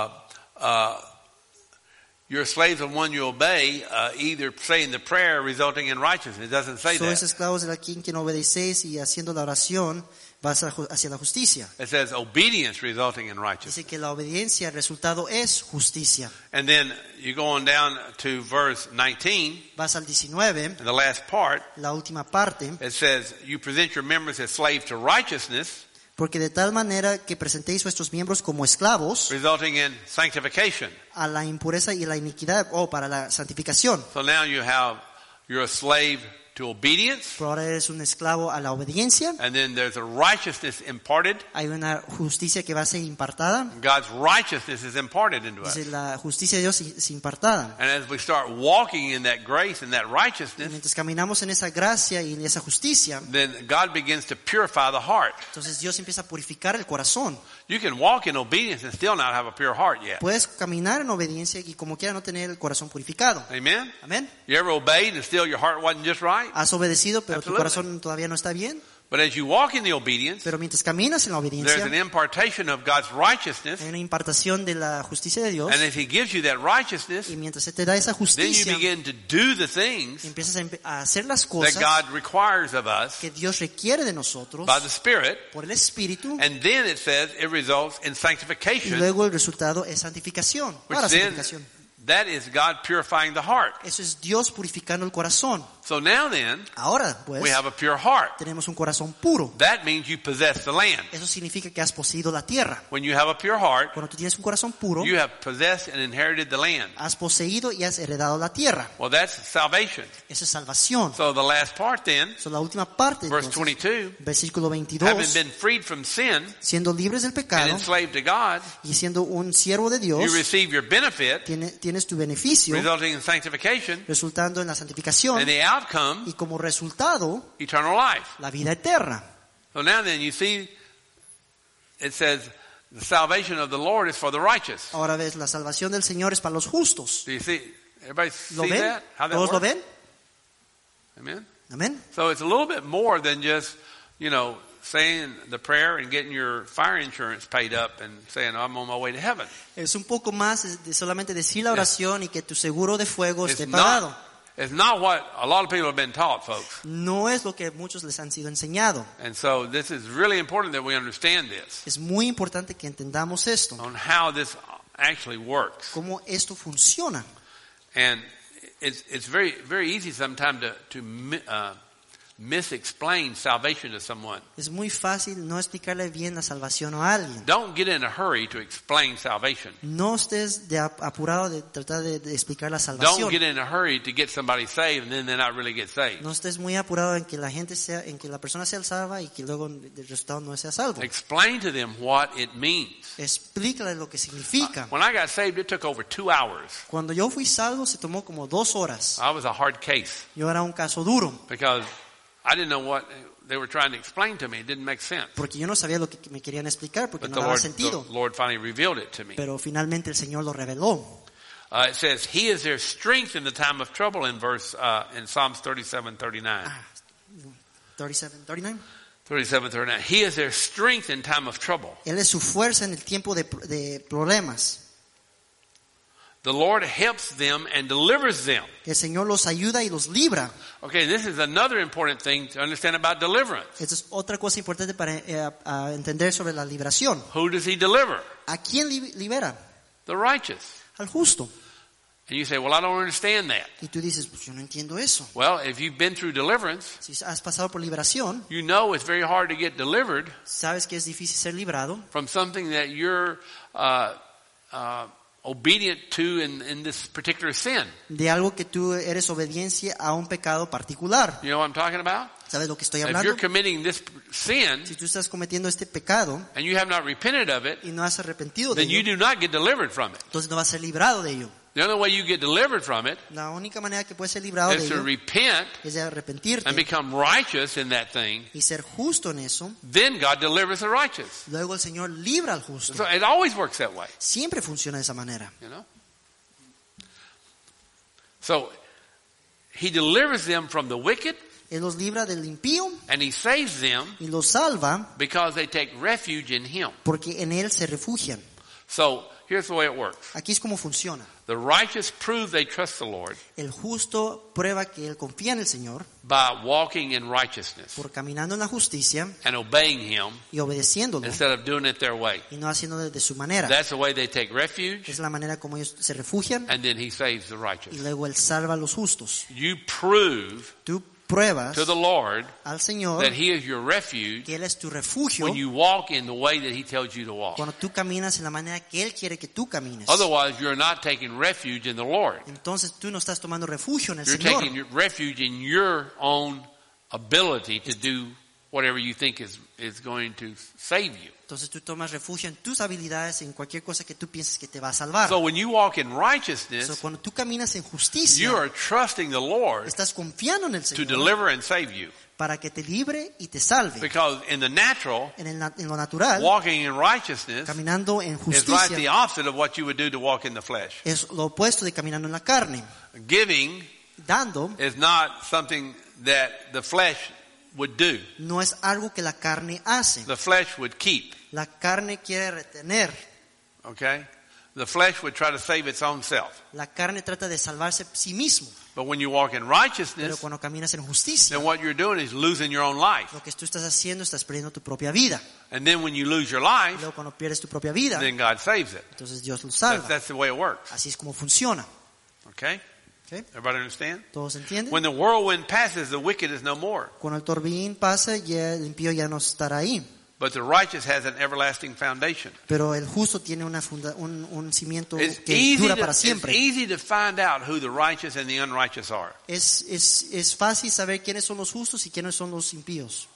you're slaves of one you obey, either saying the prayer resulting in righteousness. It doesn't say
sois
that.
esclavos de quien obedecéis y haciendo la oración vas hacia la justicia.
It says obedience resulting in righteousness.
Dice que la obediencia, el resultado es justicia.
And then you go on down to verse 19,
Vas al 19,
in the last part,
la última parte,
it says, you present your members as slaves to righteousness,
porque de tal manera que presentéis vuestros miembros como esclavos
resulting in sanctification.
a la impureza y la iniquidad, o para la santificación.
So now you're a slave to obedience,
Pero ahora eres un esclavo a la obediencia.
and then there's a righteousness imparted.
Hay una justicia que va a ser impartada.
God's righteousness is imparted into us.
Dice, la justicia de Dios es impartada.
And as we start walking in that grace and that
Y
righteousness,
mientras caminamos en esa gracia y en esa justicia,
then God begins to purify the heart.
entonces Dios empieza a purificar el corazón.
You can walk in obedience and still not have a pure heart yet.
Puedes caminar en obediencia y como quiera no tener el corazón purificado.
Amen?
Amén.
You ever obeyed and still your heart wasn't just right?
Has obedecido, pero tu
Absolutely.
corazón todavía no está bien.
But as you walk in the obedience,
Pero mientras caminas en la
there's
obediencia,
an impartation of God's righteousness.
hay una impartación de la justicia de Dios.
And as He gives you that righteousness,
Y mientras se te da esa
then you
justicia,
begin to do the things
empiezas a hacer las
that
cosas
God requires of us
que Dios requiere de nosotros
by the Spirit.
por el Espíritu.
And then it says it results in
Y
sanctification,
luego el resultado es santificación.
which
Para
then,
santificación.
that is God purifying the heart.
Eso es Dios purificando el corazón.
So now then,
Ahora, pues,
we have a pure heart.
tenemos un corazón puro.
That means you possess the land.
Eso significa que has poseído la tierra.
When you have a pure heart,
Cuando tú tienes un corazón puro,
you have possessed and inherited the land.
has poseído y has heredado la tierra.
Well, that's salvation.
Eso es salvación.
So the last part then,
So, la última parte,
verse
entonces,
22,
versículo
having
22,
been freed from sin
siendo libres del
and
pecado
enslaved to God,
y siendo un siervo de
you
Dios,
receive your benefit,
tienes tu beneficio,
resulting in sanctification,
resultando en la santificación
and the outcome,
y como resultado,
eternal life.
la vida eterna.
So now then, you see, it says, the salvation of the Lord is for the righteous.
Ahora ves, la salvación del Señor es para los justos.
Do you see? Everybody
¿Lo
see
ven?
that? How that
¿Todos lo
works?
ven?
Amen.
Amén.
So it's a little bit more than just, saying the prayer and getting your fire insurance paid up and saying, I'm on my way to heaven.
Es un poco más de solamente decir la oración y que tu seguro de fuego esté
It's
pagado.
not what a lot of people have been taught, folks.
No es lo que muchos les han sido enseñado.
And so this is really important that we understand this,
Es muy importante que entendamos esto,
on how this actually works.
cómo esto funciona.
And it's very, very easy sometimes to misexplain salvation to someone.
Es muy fácil no explicarle bien la salvación a alguien.
Don't get in a hurry to explain salvation.
No estés apurado de tratar de explicar la
Don't
salvación.
get in a hurry to get somebody saved and then they not really get saved.
No estés muy apurado en que la persona sea salva y que luego el resultado no sea salvo.
Explain to them what it means.
Explícale lo que significa.
When I got saved, it took over 2 hours.
Cuando yo fui salvo se tomó como 2 horas.
I was a hard case
Yo era un caso duro
because I didn't know what they were trying to explain to me. It didn't make sense.
porque yo no sabía lo que me querían explicar porque
But
no
the
daba
Lord,
sentido.
the Lord finally revealed it to me.
Pero finalmente el Señor lo reveló.
It says, He is their strength in the time of trouble in Psalms 37:39.
37, 39.
37:39. He is their strength in time of trouble.
Él es su fuerza en el tiempo de problemas.
The Lord helps them and delivers them.
El Señor los ayuda y los libra.
Okay, this is another important thing to understand about deliverance.
Esta es otra cosa importante para entender sobre la liberación.
Who does He deliver?
¿A quién libera?
The righteous.
Al justo.
And you say, well, I don't understand that.
Y tú dices, pues yo no entiendo eso.
Well, if you've been through deliverance,
Si has pasado por liberación,
you know it's very hard to get delivered
sabes que es difícil ser librado
from something that you're obedient to in this particular sin.
de algo que tú eres obediencia a un pecado particular.
You know what I'm talking about?
¿Sabes lo que estoy
If
hablando?
you're committing this sin
Si tú estás cometiendo este pecado
and you have not repented of it,
y no has arrepentido de
then you
ello,
do not get delivered from it.
entonces no vas a ser librado de ello.
The only way you get delivered from it
La única manera que puedes ser librado de
is to
ello
repent
es de arrepentirte
and become righteous in that thing.
y ser justo en eso.
Then God delivers the righteous.
Luego el Señor libra al justo.
So it always works that way,
Siempre funciona de esa manera.
you know. So he delivers them from the wicked
Él los libra del impío
and he saves them
y los salva
because they take refuge in him.
porque en Él se refugian.
So here's the way it works.
Aquí es como funciona.
The righteous prove they trust the Lord
El justo prueba que él confía en el Señor
by walking in righteousness
por caminando en la justicia
and obeying him
y obedeciéndolo
instead of doing it their way.
y no haciéndolo de su manera.
That's the way they take refuge,
Es la manera como ellos se refugian
and then he saves the
y
righteous.
luego Él salva a los justos.
You prove
Tú pruebas
to the Lord
al Señor
that he is your refuge
que Él es tu refugio
when you walk in the way that he tells you to walk.
cuando tú caminas en la manera que Él quiere que tú camines.
Otherwise, you're not taking refuge in the Lord.
Entonces tú no estás tomando refugio en el
You're
Señor.
taking refuge in your own ability to do whatever you think is going to save you.
Entonces tú tomas refugio en tus habilidades, en cualquier cosa que tú pienses que te va a salvar.
So when you walk in
So,
righteousness,
cuando tú caminas en
you
justicia,
are trusting the Lord
estás confiando en el
to
Señor
deliver and save you.
para que te libre y te salve.
Because in the natural,
En lo natural,
walking in righteousness
caminando en
is right the
justicia
opposite of what you would do to walk in the flesh.
es lo opuesto de caminando en la carne.
Giving
Dando
is not something that the flesh would do.
no es algo que la carne hace.
The flesh would keep.
La carne quiere retener.
Okay? The flesh would try to save its own self.
La carne trata de salvarse a sí mismo.
But when you walk in
Pero
righteousness,
cuando caminas en justicia,
then what you're doing is losing your own life.
lo que tú estás haciendo, estás perdiendo tu propia vida.
And then when you lose your
Y
life,
luego cuando pierdes tu propia vida,
then God saves it.
entonces Dios lo
That's,
salva.
that's the way it works.
Así es como funciona.
Okay?
¿Okay?
Everybody understand?
¿Todos entienden?
When the whirlwind passes, the wicked is no more.
Cuando el torbellín pasa, ya el impío ya no estará ahí.
But the righteous has an everlasting foundation.
Pero el justo tiene un cimiento
It's
que
easy,
dura
to,
para
it's
siempre.
easy to find out who the righteous and the unrighteous are.
Es fácil saber quiénes son los justos y quiénes son los impíos.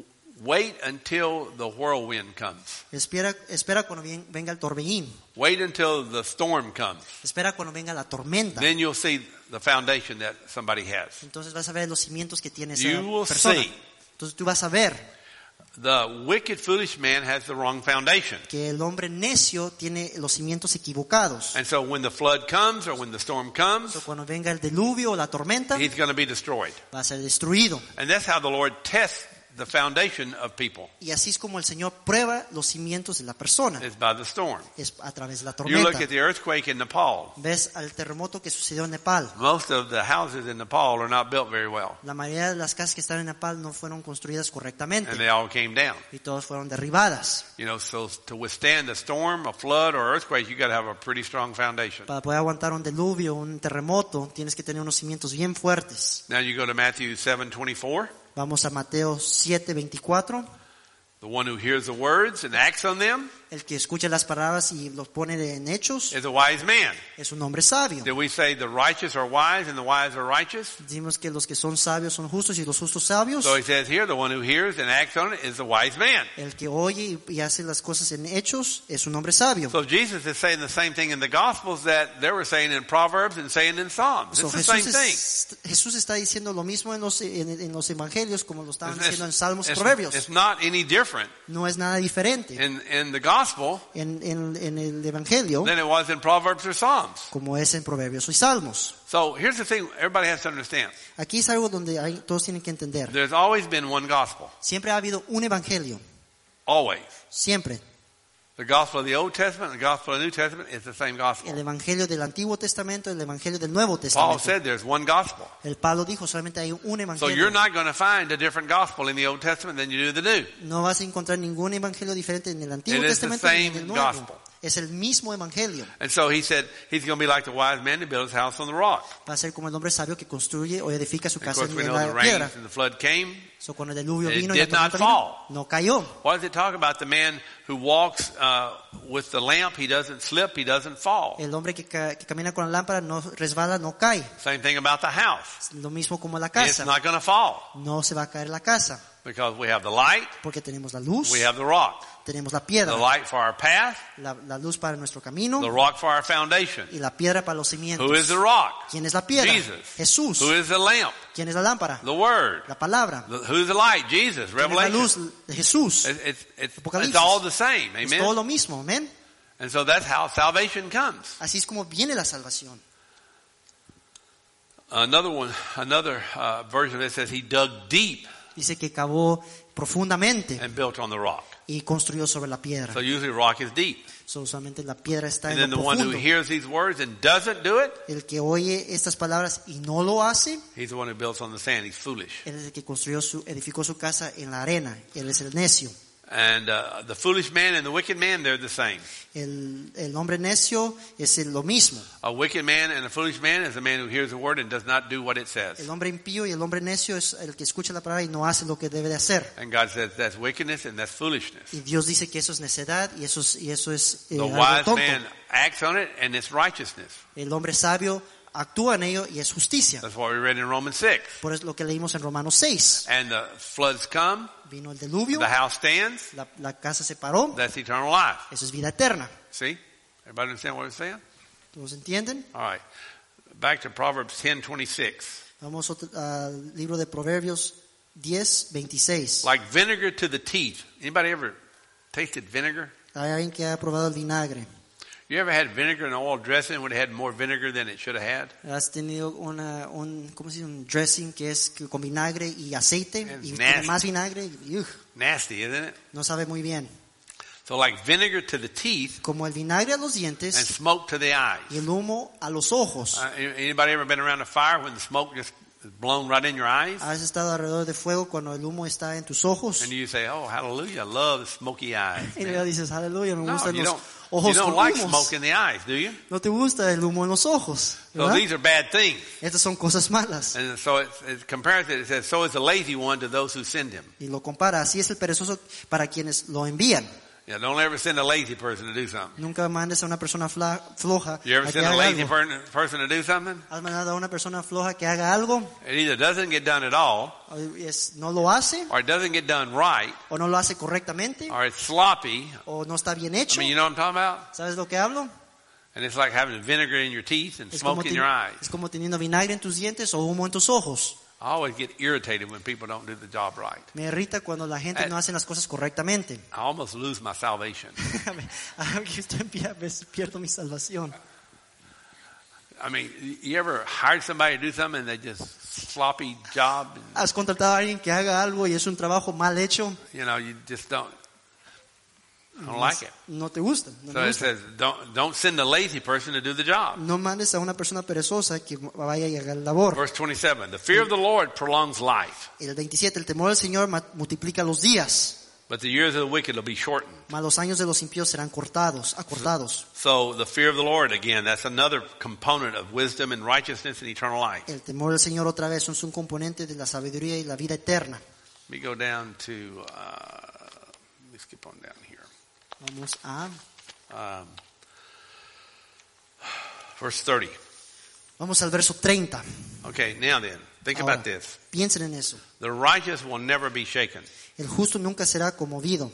Wait until the whirlwind comes.
Espera cuando venga el torbellín.
Wait until the storm comes.
Espera cuando venga la tormenta.
Then you'll see the foundation that somebody has.
Entonces vas a ver los cimientos que tiene esa
You will
persona.
see.
Entonces tú vas a ver
The wicked, foolish man has the wrong foundation.
que el hombre necio tiene los cimientos equivocados.
And so when the flood comes or when the storm comes,
Entonces, cuando venga el diluvio o la tormenta,
he's going to be destroyed.
va a ser destruido.
And that's how the Lord tests the foundation of people,
Y así es como el Señor prueba los cimientos de la persona.
is by the storm.
Es a través de la
You look
tormenta.
at the earthquake in Nepal.
Ves al terremoto que sucedió en Nepal.
Most of the houses in Nepal are not built very well.
La mayoría de las casas que están en Nepal no fueron construidas
And
correctamente
they all came down.
y todas fueron derribadas.
You know, so to withstand a storm, a flood, or earthquake, you got to have a pretty strong foundation.
Para poder aguantar un diluvio, un terremoto, tienes que tener unos cimientos bien fuertes.
Now you go to Matthew 7:24.
Vamos a Mateo 7:24.
The one who hears the words and acts on them
El que escucha las palabras y los pone en hechos
is a wise man.
es un hombre sabio.
Did we say the righteous are wise and the wise are righteous?
Decimos que los que son sabios son justos y los justos sabios.
So he says here, the one who hears and acts on it is the wise man.
El que oye y hace las cosas en hechos es un hombre sabio.
So Jesus is saying the same thing in the Gospels that they were saying in Proverbs and saying in Psalms.
So,
It's the same thing.
Jesús está diciendo lo mismo en los evangelios como lo estaban diciendo en Salmos y
It's
Proverbios.
not any different
No es nada diferente
in the Gospel
en el evangelio
than it was in Proverbs or Psalms.
como es en Proverbios y Salmos.
So here's the thing everybody has to understand.
Aquí es algo donde todos tienen que entender.
There's always been one gospel.
Siempre ha habido un evangelio.
Always.
Siempre.
The gospel of the Old Testament and the gospel of the New Testament is the same gospel.
El evangelio del Antiguo Testamento y el evangelio del Nuevo
Paul
Testamento.
said there's one gospel.
El Pablo dijo solamente hay un
So
evangelio.
you're not going to find a different gospel in the Old Testament than you do the New.
No vas a encontrar ningún evangelio diferente en el Antiguo
It is the
Testamento ni en
same
el Nuevo.
gospel.
Es el mismo evangelio.
And so he said he's going to be like the wise man who built his house on the rock.
Va a ser como el hombre sabio que construye o edifica su
And of
casa
course we
en
know the
la piedra.
rains and the flood came.
So, cuando el diluvio
It
vino y la
did not
tormenta vino,
fall.
no cayó.
What does it talk about? The man who walks with the lamp, he doesn't slip, he doesn't fall.
El hombre que camina con la lámpara no resbala, no cae.
Same thing about the house.
Lo mismo como la
It's
casa.
not going to fall
No se va a caer la casa
because we have the light,
porque tenemos la luz,
we have the rock.
tenemos la
The
piedra,
light for our path,
la luz para nuestro camino
the rock for our foundation.
y la piedra para los cimientos.
Who is the rock?
¿Quién es la piedra?
Jesus.
Jesús.
Who is the lamp?
¿Quién es la lámpara?
The Word.
La palabra.
Who is the light? Jesus.
¿Quién es la luz?
Revelation.
Jesús.
It's
Apocalipsis.
all the same.
Es todo
Amen.
lo mismo, amén.
And so that's how salvation comes.
Así es como viene la salvación.
Another version of it says he dug deep
Dice que cavó profundamente
and built on the rock.
y construyó sobre la piedra.
So usually rock is deep.
So, usualmente la piedra está
And
en
then the
lo
one who
profundo.
hears these words and doesn't do it,
El que oye estas palabras y no lo hace,
he's the one who builds on the sand. He's foolish.
él es el que edificó su casa en la arena. Él es el necio.
And the foolish man and the wicked man, they're the same.
El hombre necio es lo mismo.
A wicked man and a foolish man is a man who hears the word and does not do what it says.
El hombre impío y el hombre necio es el que escucha la palabra y no hace lo que debe de hacer.
And God says that's wickedness and that's foolishness.
Y Dios dice que eso es necedad y eso es
The
algo
wise
tonto.
man acts on it and it's righteousness.
El hombre sabio actúa en ello y es justicia.
That's what we read in Romans 6.
Por eso lo que leímos en Romanos 6.
And the floods come,
Vino el diluvio,
the house stands,
la casa se paró,
that's eternal life.
eso es vida eterna.
See? Everybody understand what I'm saying?
¿Todos entienden?
All right. Back to Proverbs 10:26.
Vamos al libro de Proverbios 10:26.
Like vinegar to the teeth. Anybody ever tasted vinegar?
Hay alguien que ha probado el vinagre.
You ever had vinegar in an oil dressing would have had more vinegar than it should have had?
¿Has tenido ¿cómo se dice? Un dressing que es con vinagre y aceite
It's
y
nasty.
tiene más vinagre y
Nasty, isn't it?
no sabe muy bien?
So like vinegar to the teeth
Como el vinagre a los
and
dientes
smoke to the eyes.
y el humo a los ojos.
Anybody ever been around a fire when the smoke just is blown right in your eyes?
¿Has estado alrededor de fuego cuando el humo está en tus ojos?
And you say, oh, hallelujah, I love the smoky eyes.
Y luego dices, aleluya, me
No,
gustan
you
los
don't
ojos con
like
humos.
smoke in the eyes, do you?
No te gusta el humo en los ojos,
So
¿verdad?
these are bad things.
Estas son cosas malas.
And so it compares it. It says, so is the lazy one to those who send him.
Y lo compara, así es el perezoso para quienes lo envían.
Yeah, don't ever send a lazy person to do something.
Nunca mandes a una persona floja
You ever
a que
send a
haga
lazy
algo.
person to do something?
¿Has mandado a una persona floja que haga algo?
It either doesn't get done at all,
No lo hace,
or it doesn't get done right,
o no lo hace correctamente,
or it's sloppy.
o no está bien
I
hecho.
mean, you know what I'm talking about?
¿Sabes lo que hablo?
And it's like having vinegar in your teeth and
Es como,
smoke in your eyes.
es como teniendo vinagre en tus dientes o humo en tus ojos.
I always get irritated when people don't do the job right.
Me irrita cuando la gente no hace las cosas correctamente.
I almost lose my salvation.
Pierdo mi salvación.
I mean, you ever hired somebody to do something and they just sloppy job? And,
¿Has contratado a alguien que haga algo y es un trabajo mal hecho?
you know, you just don't like it.
No te gusta. No,
So
te
it
gusta.
says, don't send a lazy person to do the job.
No mandes a una persona perezosa que vaya y haga el labor.
Verse 27, the fear of the Lord prolongs life,
El 27, el temor del Señor multiplica los días,
but the years of the wicked will be shortened.
mas los años de los impíos serán acortados.
So the fear of the Lord, again, that's another component of wisdom and righteousness and eternal life.
El temor del Señor otra vez es un componente de la sabiduría y la vida eterna.
Let me go down to, let me skip on down here.
Vamos a
Verse 30.
Vamos al verso 30.
Okay, now then, think
Ahora,
about this.
piensen en eso.
The righteous will never be shaken.
El justo nunca será conmovido.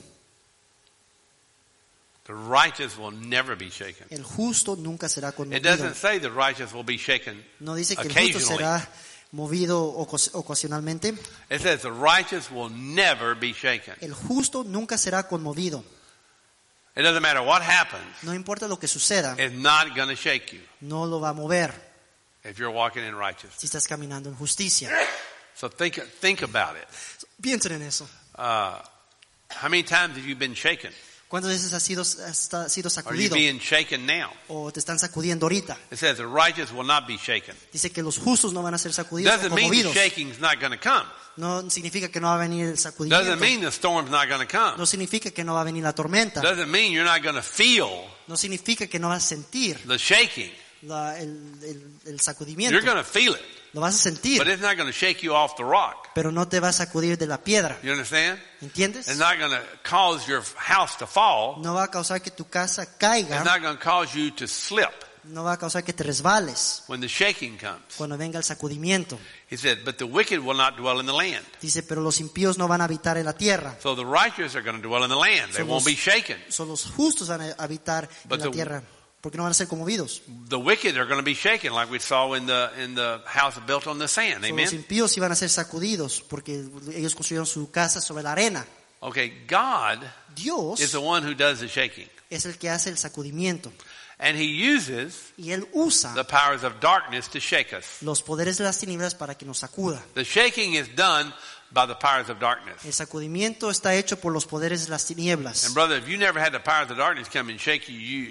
The righteous will never be shaken.
El justo nunca será
It
conmovido.
doesn't say the righteous will be shaken
No dice que el justo
occasionally.
será movido ocasionalmente.
It says the righteous will never be shaken.
El justo nunca será conmovido.
It doesn't matter what happens.
No importa lo que suceda,
It's not going to shake you
no lo va a mover
if you're walking in righteousness.
si estás caminando en justicia.
So think about it.
Piensen en eso.
How many times have you been shaken?
¿Cuántas veces has sido
Are you
sacudido
being shaken now?
o te están sacudiendo ahorita?
It says the righteous will not be shaken.
Dice que los justos no van a ser sacudidos o
Doesn't mean the
conmovidos.
shaking's not going to come.
No significa que no va a venir el sacudimiento.
Doesn't mean the storm's not going to come.
No significa que no va a venir la tormenta.
Doesn't mean you're not going to feel
No significa que no vas a sentir
the shaking.
el sacudimiento.
You're going to feel it.
Lo vas a sentir,
but it's not going to shake you off the rock.
pero no te va a sacudir de la piedra.
You understand?
¿Entiendes?
It's not going to cause your house to fall.
No va a causar que tu casa
It's
caiga,
not going to cause you to slip
no va a causar que te resbales
when the shaking comes.
cuando venga el sacudimiento.
He said, but the wicked will not dwell in the land.
Dice, pero los impíos no van a habitar en la tierra.
So the righteous are going to dwell in the land. They
So
won't
los-
be shaken.
Son los justos van a habitar
But
en la
the-
tierra, porque no van a ser conmovidos.
The wicked are going to be shaken, like we saw in the house built on the sand.
So, los
Amen.
impíos iban a ser sacudidos porque ellos construyeron su casa sobre la arena.
Okay, God
Dios
is the one who does the shaking,
es el que hace el sacudimiento
and He uses
y Él usa
the powers of darkness to shake us.
los poderes de las tinieblas para que nos sacuda.
The shaking is done by the powers of darkness.
El sacudimiento está hecho por los poderes de las tinieblas.
And brother, if you never had the powers of darkness come and shake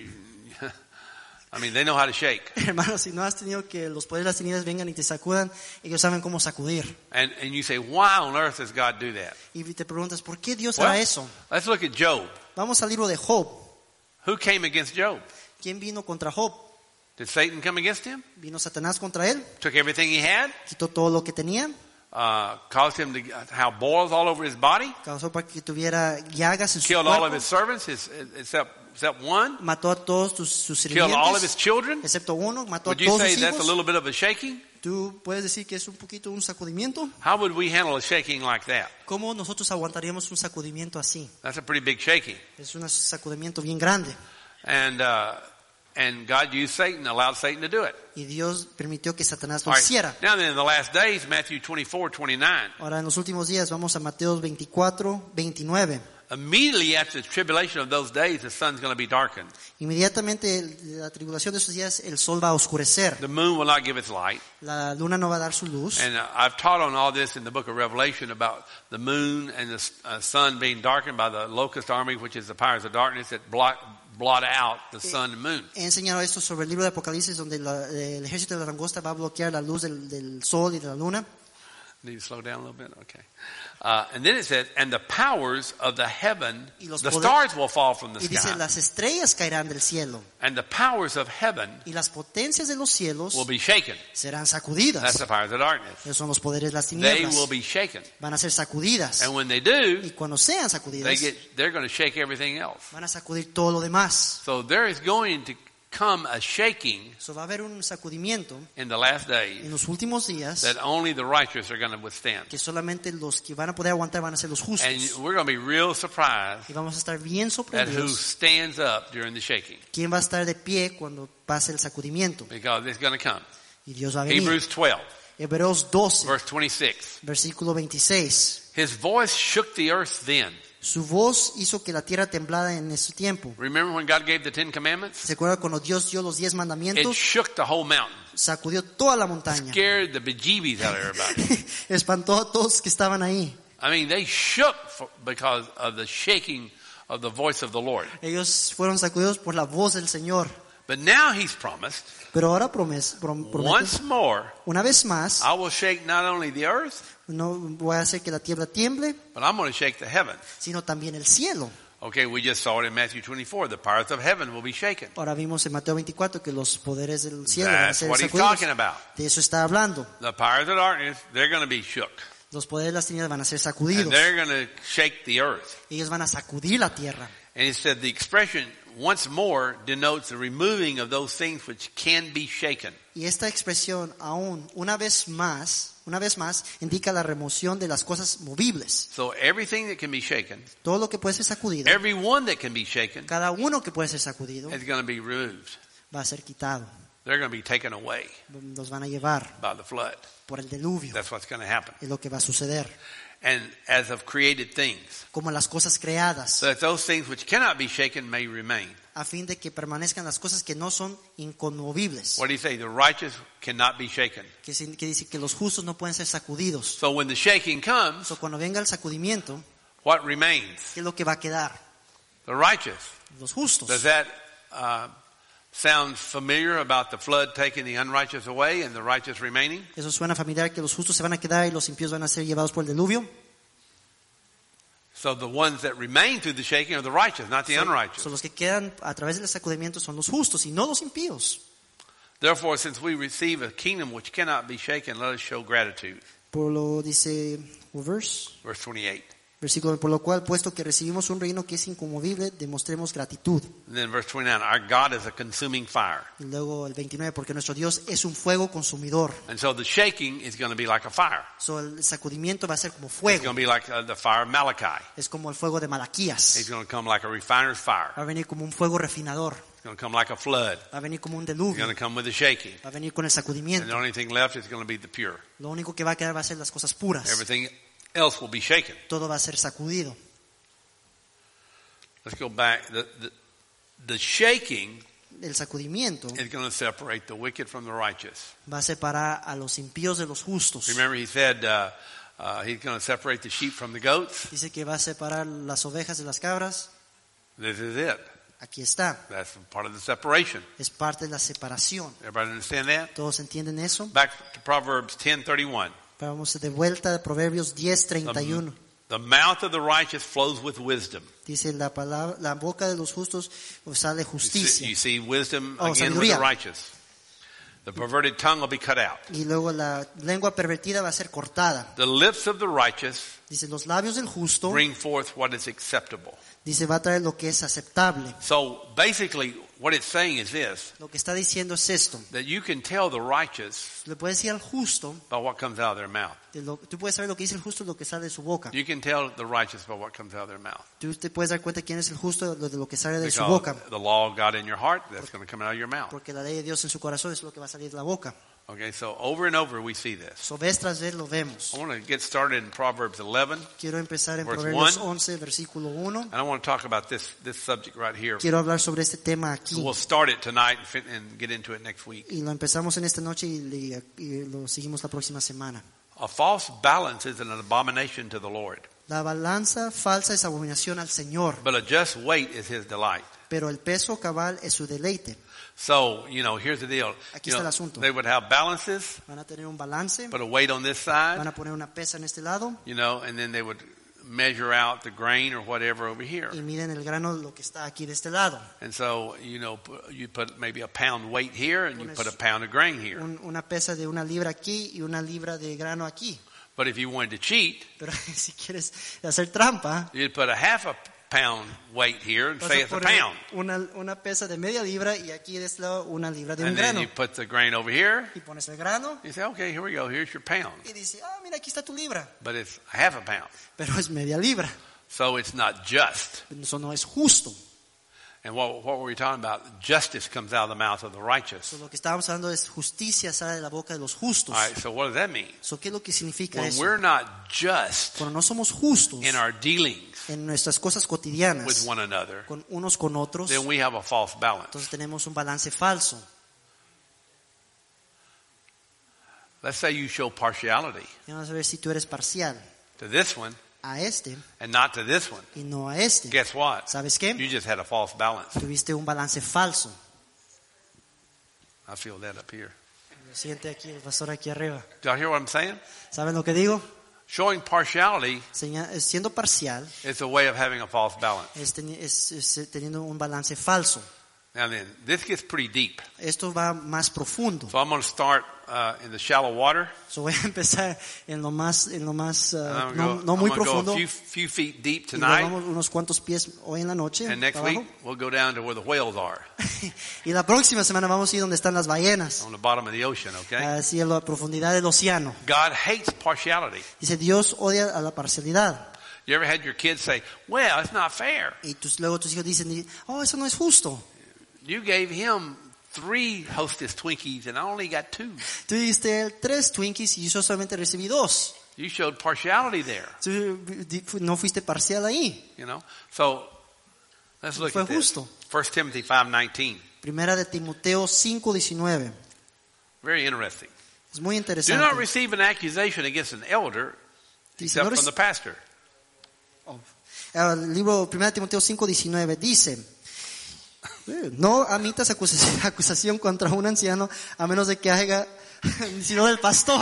I mean, they know how to shake.
Hermano, si no has tenido que los poderes de las tinieblas vengan y te sacudan, ellos saben cómo sacudir.
And you say, why on earth does God do that?
Y te preguntas, ¿por qué Dios
Well,
hará eso?
let's look at Job.
Vamos al libro de Job.
Who came against Job?
¿Quién vino contra Job?
Did Satan come against him?
Vino Satanás contra él,
Took everything he had?
quitó todo lo que tenía,
Caused him to have boils all over his body?
causó para que tuviera llagas en su
Killed all of
cuerpo,
his servants except one?
mató a todos sus
Killed all of his
sirvientes,
children?
excepto uno, mató a
Would you
todos
say
sus
that's a
hijos.
little bit of a shaking?
¿Tú puedes decir que es un poquito un sacudimiento?
How would we handle a shaking like that?
¿Cómo nosotros aguantaríamos un sacudimiento así?
That's a pretty big shaking.
Es un sacudimiento bien grande.
And God used Satan, allowed Satan to do it.
Y Dios permitió que Satanás lo
All right.
hiciera.
Now then, in the last days, Matthew 24:29.
Ahora en los últimos días vamos a Mateo 24, 29.
Immediately after the tribulation of those days, the sun's going to be darkened.
Inmediatamente de la tribulación de esos días el sol va a oscurecer.
The moon will not give its light.
La luna no va a dar su luz.
And I've taught on all this in the book of Revelation about the moon and the sun being darkened by the locust army, which is the powers of darkness that blot out the sun and moon.
He enseñado esto sobre el libro de Apocalipsis donde el ejército de la langosta va a bloquear la luz del sol y de la luna.
Need to slow down a little bit? Okay. And then it says, and the powers of the heaven,
Y los
the
poder-
stars will fall from the
Y dice,
sky.
las estrellas caerán del cielo
And the powers of heaven
y las potencias de los cielos
will be shaken.
serán
That's
sacudidas.
the powers of darkness.
Esos son los poderes de las
They
tinieblas.
will be shaken.
Van a ser sacudidas.
And when they do,
Y cuando sean sacudidas,
they're going to shake everything else.
van a sacudir todo lo demás.
So there is going to come a shaking
So va a haber un sacudimiento
in the last
en
days
los últimos días
that only the righteous are going to withstand.
que solamente los que van a poder aguantar van a ser los justos.
And we're going to be real surprised
Y vamos a estar bien
at who
sorprendidos
stands up during the shaking,
quién va a estar de pie cuando pase el sacudimiento.
because it's going to come.
Y Dios va a venir.
Hebrews 12,
Hebreos 12,
verse 26.
versículo 26.
His voice shook the earth then.
Su voz hizo que la tierra temblara en ese tiempo.
Remember when God gave the 10 Commandments?
¿Se acuerda cuando Dios dio los 10
It
mandamientos?
shook the whole mountain.
Sacudió toda la montaña.
Scared the bejeebies out of everybody.
Espantó a todos que estaban ahí.
I mean, they shook because of the shaking of the voice of the Lord.
Ellos fueron sacudidos por la voz del Señor.
But now he's promised,
Pero ahora promete,
once more,
una vez más,
I will shake not only the earth,
no voy a hacer que la tierra tiemble,
but I'm going to shake the heavens.
sino también el cielo.
Okay, we just saw it in Matthew 24. The powers of heaven will be shaken.
Ahora vimos en Mateo 24 que los poderes del cielo van a
That's
ser
what he's
sacudidos.
talking about.
De eso está hablando.
The powers of darkness, they're going to be shook.
Los poderes de las tinieblas van a ser
And
sacudidos.
they're going to shake the earth.
Ellos van a sacudir la tierra.
And he said the expression once more denotes the removing of those things which can be shaken.
Y esta expresión aún una vez más, indica la remoción de las cosas movibles.
So everything that can be shaken,
Todo lo que puede ser sacudido,
every one that can be shaken,
cada uno que puede ser sacudido,
is going to be removed.
va a ser quitado.
They're going to be taken away
Los van a llevar
by the flood.
por el diluvio.
That's what's going to happen.
Es lo que va a suceder.
And as of created things,
Como las cosas creadas,
so that those things which cannot be shaken may remain.
a fin de que permanezcan las cosas que no son inconmovibles.
What do you say? The righteous cannot be shaken.
Que dice que los justos no pueden ser sacudidos.
So when the shaking comes,
So, cuando venga el sacudimiento,
what remains?
¿qué es lo que va a quedar?
The righteous.
Los justos.
Does that sound familiar about the flood taking the unrighteous away and the righteous remaining?
Eso suena familiar, que los justos se van a quedar y los impíos van a ser llevados por el diluvio.
So the ones that remain through the shaking are the righteous, not the unrighteous.
So, los que quedan a través del sacudimiento son los justos y no los impíos.
Therefore, since we receive a kingdom which cannot be shaken, let us show gratitude.
Por lo dice, what verse?
Verse 28.
Versículo, por lo cual, puesto que recibimos un reino que es inconmovible, demostremos gratitud.
And then verse 29, our God is a consuming fire.
Y luego el 29, porque nuestro Dios es un fuego consumidor.
And so the shaking is going to be like a fire.
So, el sacudimiento va a ser como
It's
fuego.
going to be like the fire of Malachi.
Es como el fuego de Malaquías.
It's going to come like a refiner's fire.
Va a venir como un fuego refinador.
It's going to come like a flood.
Va a venir como un
It's
diluvio.
going to come with the shaking.
Va a venir con el
And
sacudimiento.
the only thing left is going to be the pure.
Lo único que va a quedar va a ser las cosas puras.
Everything else will be shaken.
Todo va a ser sacudido.
Let's go back. The shaking
El sacudimiento
is going to separate the wicked from the righteous.
va a separar a los impíos de los justos.
Remember, he said he's going to separate the sheep from the goats.
Dice que va a separar las ovejas de las cabras.
This is it.
Aquí está.
That's part of the separation.
Es parte de la separación.
Everybody understand that?
¿Todos entienden eso?
Back to Proverbs 10:31.
Vamos de vuelta a Proverbios 10:31.
The mouth of the righteous flows with wisdom.
Dice la palabra, la boca de los justos sale justicia.
You see wisdom
Oh,
again with the
sabiduría.
righteous. The perverted tongue will be cut out.
Y luego la lengua pervertida va a ser cortada.
The lips of the righteous
Dice los labios del justo.
bring forth what is acceptable.
Dice va a traer lo que es aceptable.
So basically what it's saying is this,
Lo que está diciendo es esto.
that you can tell the righteous
Le puedes decir al justo,
by what comes out of their mouth.
tú puedes saber lo que dice el justo, lo que sale de su boca.
You can tell the righteous by what comes out of their mouth.
Tú te puedes dar cuenta quién es el justo de lo que sale de su
Because
boca.
the law of God in your heart, that's going to come out of your mouth.
Porque la ley de Dios en su corazón es lo que va a salir de la boca.
Okay, so over and over we see this.
So vez tras vez lo vemos.
I want to get started in Proverbs 11,
Quiero empezar en
Verse
Proverbios
1.
11, versículo 1.
and I want to talk about this subject right here.
Quiero hablar sobre este tema aquí.
We'll start it tonight and get into it next week.
Y lo empezamos en esta noche y lo seguimos la próxima semana.
A false balance is an abomination to the Lord,
La balanza falsa es abominación al Señor,
but a just weight is his delight.
pero el peso cabal es su deleite.
So, here's the deal.
Aquí está el asunto.
They would have balances,
Van a tener un balance,
put a weight on this
van
side,
a poner una pesa en este lado
and then they would measure out the grain or whatever over here.
y miden el grano lo que está aquí de este lado.
And so, you put maybe a pound weight here and you
Pones
put a pound of grain here.
Una pesa de 1 libra aquí y 1 libra de grano aquí.
But if you wanted to cheat,
Pero si quieres hacer trampa,
you'd put a half a pound weight here and
vas
say
a
it's a
poner
pound.
una pesa de media libra y aquí de este lado 1 libra de un
And then
grano.
you put the grain over here.
Y pones el grano
You say, okay, here we go. Here's your pound.
y dice, mira, aquí está tu libra.
But it's a half a pound.
Pero es media libra.
So it's not just.
Eso no es justo.
And what were we talking about? Justice comes out of the mouth of the righteous.
So, lo que estábamos hablando es justicia sale de la boca de los justos.
All right, so what does that mean?
So, ¿qué es lo que significa
When
eso?
we're not just
Cuando no somos justos
in our dealings
en nuestras cosas
with
cotidianas,
one another,
con unos con otros,
then we have a false balance.
entonces tenemos un balance falso.
Let's say you show partiality
Y vamos a ver si tú eres parcial
to this one
a este
and not to this one.
y no a este.
Guess what?
¿Sabes qué?
You just had a false balance.
Tuviste un balance falso.
I feel that up here.
Lo siente aquí el pastor aquí arriba.
Do y'all hear what I'm saying?
¿Saben lo que digo?
Showing partiality
Siendo parcial
is a way of having a false balance.
es teniendo un balance falso.
Now then, this gets pretty deep.
Esto va más profundo.
So I'm going to start in the shallow water.
So voy a empezar en lo más
I'm
no muy
going to go
profundo.
a few feet deep
Y luego
tonight.
vamos unos cuantos pies hoy en la noche.
And next
abajo.
week, we'll go down to where the whales are,
Y la próxima semana vamos a ir donde están las ballenas.
on the bottom of the ocean, okay?
Así en la profundidad del océano.
God hates partiality.
Dice, Dios odia a la parcialidad.
You ever had your kids say, well, it's not fair.
Y luego tus hijos dicen, eso no es justo.
You gave him 3 Hostess Twinkies and I only got 2.
Tú diste 3 Twinkies y yo solamente recibí 2.
You showed partiality there,
Tú no fuiste parcial ahí.
So, let's look
Fue
at this.
justo.
1 Timothy 5:19.
Primera de Timoteo 5:19.
Very interesting.
Es muy
Do
interesante.
not receive an accusation against an elder
Dice,
except from the pastor.
El libro 1 Timoteo 5:19 dice, no admitas acusación contra un anciano a menos de que haga, sino del pastor.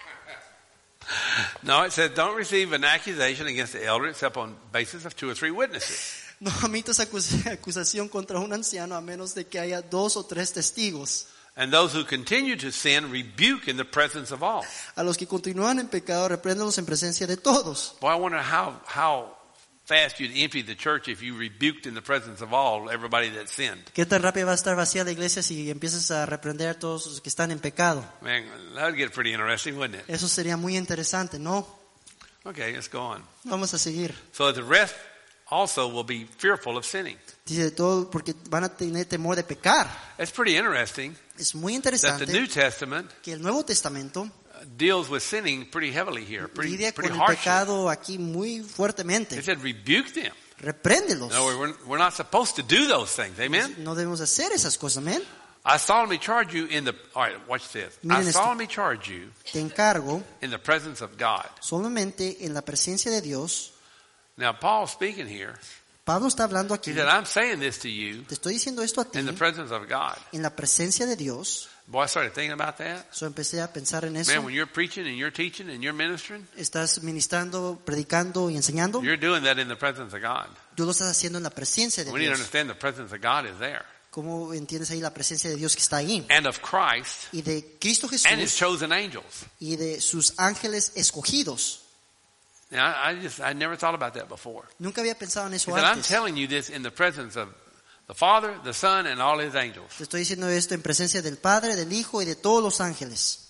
No, it says don't receive an accusation against the elder except on basis of 2 or 3 witnesses.
No admitas acusación contra un anciano a menos de que haya 2 o 3 testigos.
And those who continue to sin rebuke in the presence of all.
A los que continúan en pecado, repréndelos en presencia de todos.
Boy, I wonder how fast you'd empty the church if you rebuked in the presence of all everybody that sinned.
¿Qué tan rápido va a estar vacía la iglesia si empiezas a reprender a todos los que están en pecado?
Man, that would get pretty interesting, wouldn't it?
Eso sería muy interesante, ¿no?
Okay, let's go on.
Vamos a seguir.
So the rest also will be fearful of sinning.
Dice de todo porque van a tener temor de pecar.
It's pretty interesting
Es muy
that the
interesante
New Testament
que el Nuevo Testamento
deals with sinning pretty heavily here,
lidia
pretty
con el
harshly.
pecado aquí muy
It
fuertemente.
said rebuke them.
Repréndelos.
No, we're not supposed to do those things. Amen?
No debemos hacer esas cosas, amén.
I solemnly charge you in the, all right, watch this. I
Miren esto.
solemnly charge you
Te encargo
in the presence of God.
solamente en la presencia de Dios.
Now, Paul's speaking here.
Pablo está hablando aquí.
He said, I'm saying this to you
Te estoy diciendo esto a ti
in the presence of God.
en la presencia de Dios.
Boy, I started thinking about that.
So empecé a pensar en eso.
Man, when you're preaching and you're teaching and you're ministering,
Estás ministrando, predicando y enseñando.
you're doing that in the presence of God.
Tú lo estás haciendo en la presencia de
We need to
Dios.
understand the presence of God is there.
¿Cómo entiendes ahí la presencia de Dios que está ahí?
And of Christ
Y de Cristo
and His
Jesús
chosen angels.
y de sus ángeles escogidos.
Now, I never thought about that before.
Nunca había pensado en
He
eso
said, I'm
antes.
telling you this in the presence of the Father, the Son, and all His angels.
Te estoy diciendo esto en presencia del Padre, del Hijo y de todos los ángeles.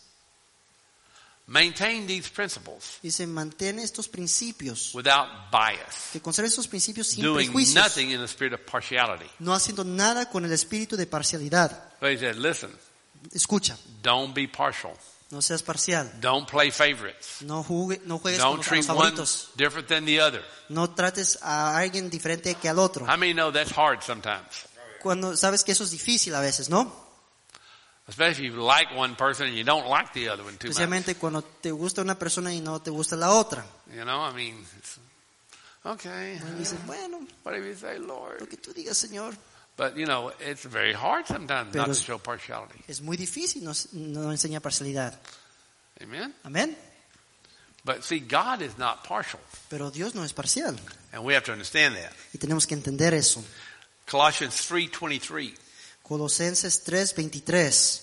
Maintain these principles
Dice, mantén estos principios,
without bias,
que conserve estos principios sin
doing
prejuicios,
nothing in the spirit of partiality.
no haciendo nada con el espíritu de parcialidad.
But he said, listen,
Escucha,
don't be partial.
no seas parcial,
Don't play favorites.
no juegues con
Don't
los
treat one
favoritos,
different than the other.
no trates a alguien diferente que al otro.
How many know that's hard sometimes?
Cuando sabes que eso es difícil a veces, ¿no?
Especially if you like one person and you don't like the other one too much.
Especialmente cuando te gusta una persona y no te gusta la otra.
You know, I mean, it's, okay,
Y dices, bueno,
whatever you say, Lord.
lo que tú digas, Señor.
But, you know, it's very hard sometimes
Pero
not to
es-
show partiality.
Es muy difícil, no enseña parcialidad.
Amen?
Amén.
But see, God is not partial.
Pero Dios no es parcial.
And we have to understand that.
Y tenemos que entender eso.
Colossians 3:23.
Colosenses 3:23.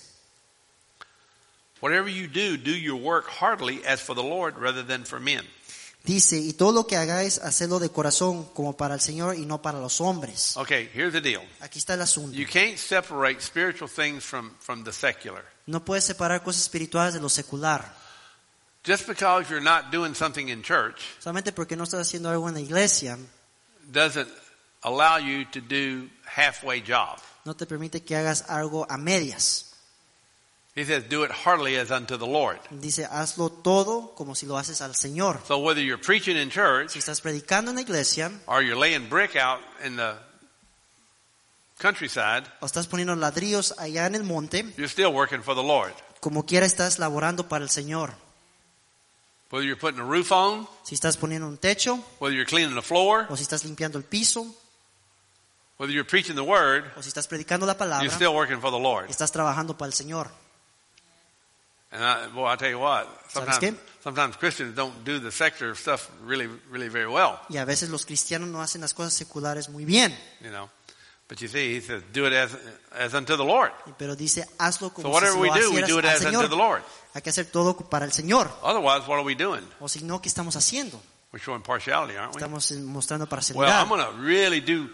Whatever you do, do your work heartily as for the Lord rather than for men.
Dice, y todo lo que hagáis, hacedlo de corazón como para el Señor y no para los hombres.
Okay, here's the deal.
Aquí está el asunto.
You can't separate spiritual things from the secular.
No puedes separar cosas espirituales de lo secular.
Just because you're not doing something in church
Solamente porque no estás haciendo algo en la iglesia,
doesn't allow you to do halfway job.
no te permite que hagas algo a medias.
He says, do it heartily as unto the Lord.
Dice, hazlo todo como si lo haces al Señor.
So whether you're preaching in
Si
church
estás predicando en la iglesia
or you're laying brick out in the countryside,
o estás poniendo ladrillos allá en el monte,
you're still working for the Lord.
como quiera estás laborando para el Señor.
Whether you're putting a roof on,
Si estás poniendo un techo,
whether you're cleaning the floor,
o si estás limpiando el piso,
whether you're preaching the word,
o si estás predicando la
you're
palabra,
still working for the Lord.
estás trabajando para el Señor.
And I tell you what,
¿Sabes qué?
sometimes Christians don't do the secular stuff really, really very well,
Y a veces los cristianos no hacen las cosas seculares muy bien.
you know. But you see, he says, do it as unto the Lord.
Pero dice, hazlo
So
como si
whatever
lo
we do, we
hicieras
do it
al
as unto the
Señor.
Lord.
Hay que hacer todo para el Señor.
Otherwise, what are we doing?
O si no, ¿qué estamos haciendo?
We're showing partiality, aren't we?
Estamos mostrando
Well,
parcialidad.
I'm going to really do.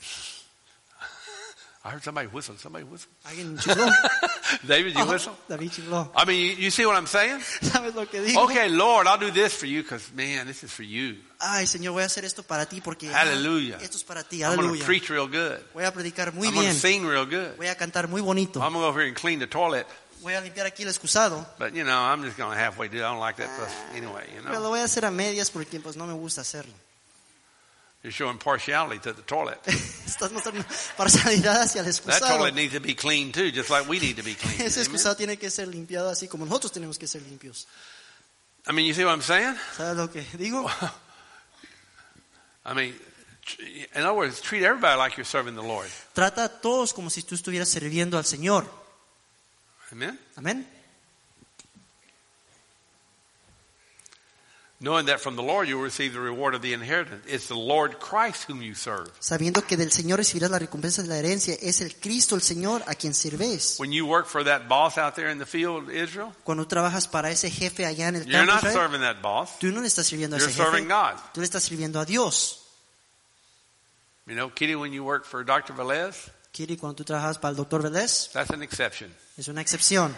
I heard somebody whistle. Somebody whistle.
¿Alguien chifló?
David, you whistle?
David chifló.
I mean, you see what I'm saying?
¿Sabes lo que digo?
Okay, Lord, I'll do this for you because, man, this is for you.
Ay, Señor, voy a hacer esto para ti porque
Hallelujah.
esto es para ti.
I'm going to
Aleluya.
preach real good.
Voy a predicar muy
I'm going to
bien.
sing real good.
Voy a cantar muy bonito.
I'm going to go over here and clean the toilet.
Voy a limpiar aquí el excusado.
But, you know, I'm just going to halfway do it. I don't like that stuff anyway, you
Pero lo
know.
voy a hacer a medias porque pues no me gusta hacerlo.
You're showing partiality to the toilet.
Estás mostrando parcialidad hacia el
That
excusado.
toilet needs to be clean too, just like we need to be clean.
Ese
Amen?
excusado tiene que ser limpiado así como nosotros tenemos que ser limpios.
I mean, you see what I'm saying?
¿Sabes lo que digo?
I mean, in other words, treat everybody like you're serving the Lord.
Trata a todos como si tú estuvieras sirviendo al Señor.
Amen?
Amén.
Knowing that from the Lord you will receive the reward of the inheritance. It's the Lord Christ whom you serve.
Sabiendo que del Señor recibirás la recompensa de la herencia, es el Cristo el Señor a quien sirves.
When you work for that boss out there in the field, Israel,
Cuando trabajas para ese jefe allá en el
you're
campo,
not
Israel,
serving that boss.
tú no le estás sirviendo a
You're
ese jefe,
serving God.
tú le estás sirviendo a Dios.
You know, Kitty, when you work for Dr. Velez,
Kiri, cuando tú trabajas para el doctor Vélez,
that's an exception.
es una excepción.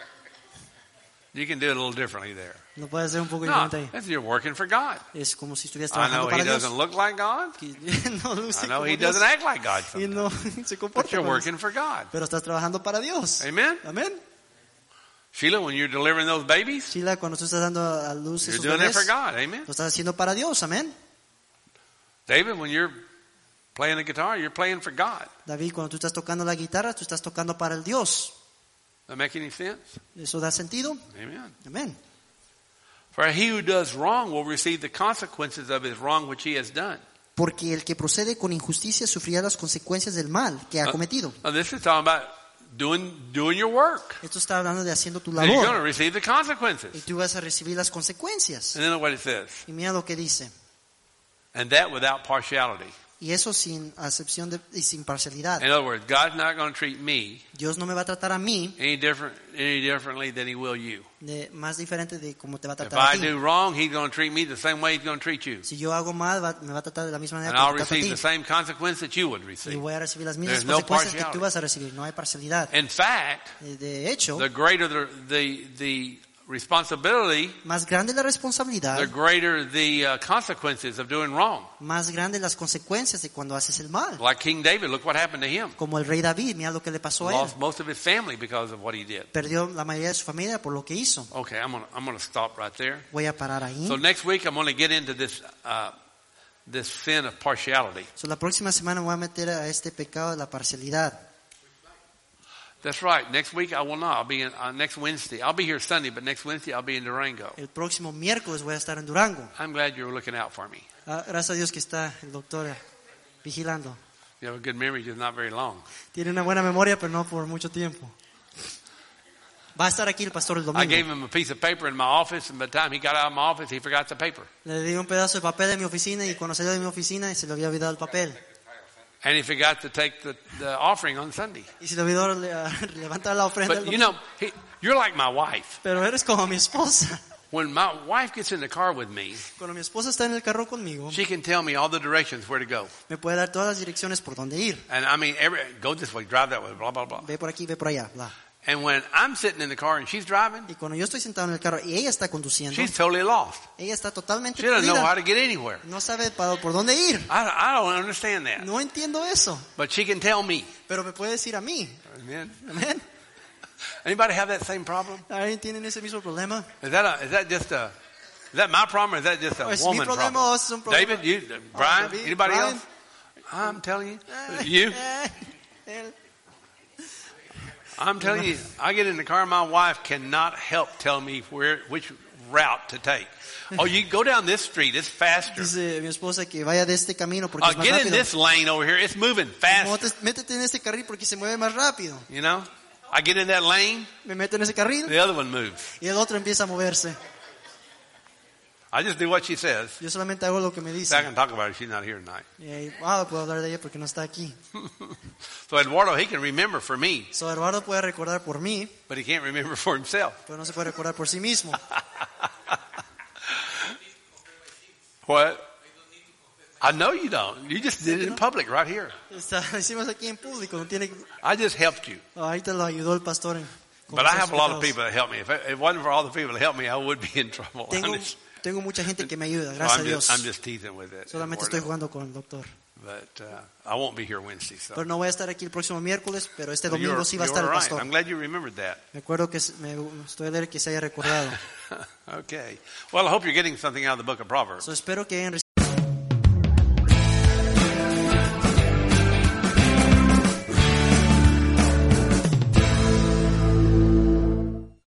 You can do it a little differently there.
No puedes ser un poco
No,
diferente ahí.
that's, you're working for God.
Es como si estuvieras
I
trabajando
know
para
he
Dios.
doesn't look like God.
No luce
I know
como
he
Dios,
doesn't act like God
y
sometimes.
no se
But
comporta
you're
como Dios.
working for God.
Pero estás trabajando para Dios.
Amen?
Amén.
Sheila, when you're delivering those babies,
Sheila, cuando tú estás dando a luz
you're
esos
doing it for
bebés,
God. Amen?
lo estás haciendo para Dios. Amén.
David, when you're playing the guitar, you're playing for God.
David, cuando tú estás tocando la guitarra, tú estás tocando para el Dios.
Does that make any sense?
¿Eso da sentido?
Amen.
Amén.
For he who does wrong will receive the consequences of his wrong which he has done.
Porque el que procede con injusticia sufrirá las consecuencias del mal que ha cometido.
Now this is talking about doing your work.
Esto está hablando de haciendo tu
And you're going to
labor.
receive the
Y
consequences.
tú vas a recibir las consecuencias.
And then look what it says.
Y mira lo que dice.
And that without partiality.
Y eso sin acepción y sin parcialidad.
In other words, God's not going to treat me
Dios no me va a tratar a mí
any differently than he will you.
más diferente de cómo te va a
If
tratar a
I
ti.
do wrong, he's going to treat me the same way he's going to treat you.
Si yo hago mal, me va a tratar de la misma
And
manera
I'll
que te
receive the
trata a
same consequence that you would
ti. Y
receive.
voy a recibir las mismas
There's no
consecuencias que
partiality.
tú vas a recibir. No hay parcialidad.
In fact,
De hecho,
the greater the responsibility,
más grande la
the
responsabilidad,
greater the consequences of doing wrong.
más grandes las consecuencias de cuando haces el mal.
Like King David, look what happened to him.
Como el rey David, mira lo que le pasó a él.
Lost most of his family because of what he did.
Perdió la mayoría de su familia por lo que hizo.
Okay, I'm gonna stop right there.
Voy a parar ahí.
So next week I'm going to get into this sin of partiality.
So, la próxima semana me voy a meter a este pecado de la parcialidad.
That's right. Next week I will not. I'll be in next Wednesday. I'll be here Sunday, but next Wednesday I'll be in Durango.
El próximo miércoles voy a estar en Durango.
I'm glad you're looking out for me.
Gracias a Dios que está el doctor vigilando.
You have a good memory, just not very long.
Tiene una buena memoria, pero no por mucho tiempo. Va a estar aquí el pastor el
I gave
domingo.
him a piece of paper in my office, and by the time he got out of my office, he forgot the paper.
Le di un pedazo de papel de mi oficina y cuando salió de mi oficina se le había olvidado el papel.
And he forgot to take the offering on Sunday.
Y se le olvidó levantar la ofrenda.
But you know, you're like my wife.
Pero eres como mi esposa.
When my wife gets in the car with me,
Cuando mi esposa está en el carro conmigo,
she can tell me all the directions where to go.
me puede dar todas las direcciones por dónde ir.
And I mean, go this way, drive that way, blah, blah, blah.
Ve por aquí, ve por allá, bla.
And when I'm sitting in the car and she's driving,
Y cuando yo estoy sentado en el carro y ella está conduciendo,
she's totally lost.
ella está totalmente
She doesn't know how
perdida.
to get anywhere.
No sabe por dónde ir.
I don't understand that.
No entiendo eso.
But she can tell me.
Pero me puede decir a mí.
Amen.
Amén.
Anybody have that same problem?
¿Alguien tiene ese mismo problema?
Is that my problem or is that just a
¿O es mi
woman
problema
problem?
o es un problema?
David, you, Brian,
David,
anybody
Brian?
else? I'm telling you. You?
Él.
I'm telling you, I get in the car and my wife cannot help tell me which route to take. Oh, you go down this street, it's faster.
Dice mi esposa que vaya de este camino porque es más
Get in
rápido.
this lane over here, it's moving faster.
Métete en este carril porque se mueve más rápido.
You know? I get in that lane,
Me meto en ese carril
the other one moves.
y el otro empieza a moverse.
I just do what she says.
Yo solamente hago lo que me dice.
I can talk about it, she's not here tonight.
Y puedo hablar de ella porque no está aquí.
So Eduardo, he can remember for me,
So, Eduardo puede recordar por mí,
but he can't remember for himself.
pero no se puede recordar por sí mismo.
What? I know you don't. You just did it in public right here.
Hicimos aquí en público. No tiene,
I just helped you.
ahorita lo ayudó el pastor.
But I have a lot of people that help me. If it wasn't for all the people that help me, I would be in trouble.
Tengo mucha gente que me ayuda, gracias a Dios.
I'm just teasing with it.
Solamente estoy jugando con el doctor.
But I won't be here Wednesday. So.
Pero no voy a estar aquí el próximo miércoles, pero este
You're
domingo sí va a estar el
right.
pastor.
I'm glad you remembered that.
Me acuerdo que me estoy alegre que se haya recordado.
Okay. Well, I hope you're getting something out of the book of Proverbs.
So, espero que hayan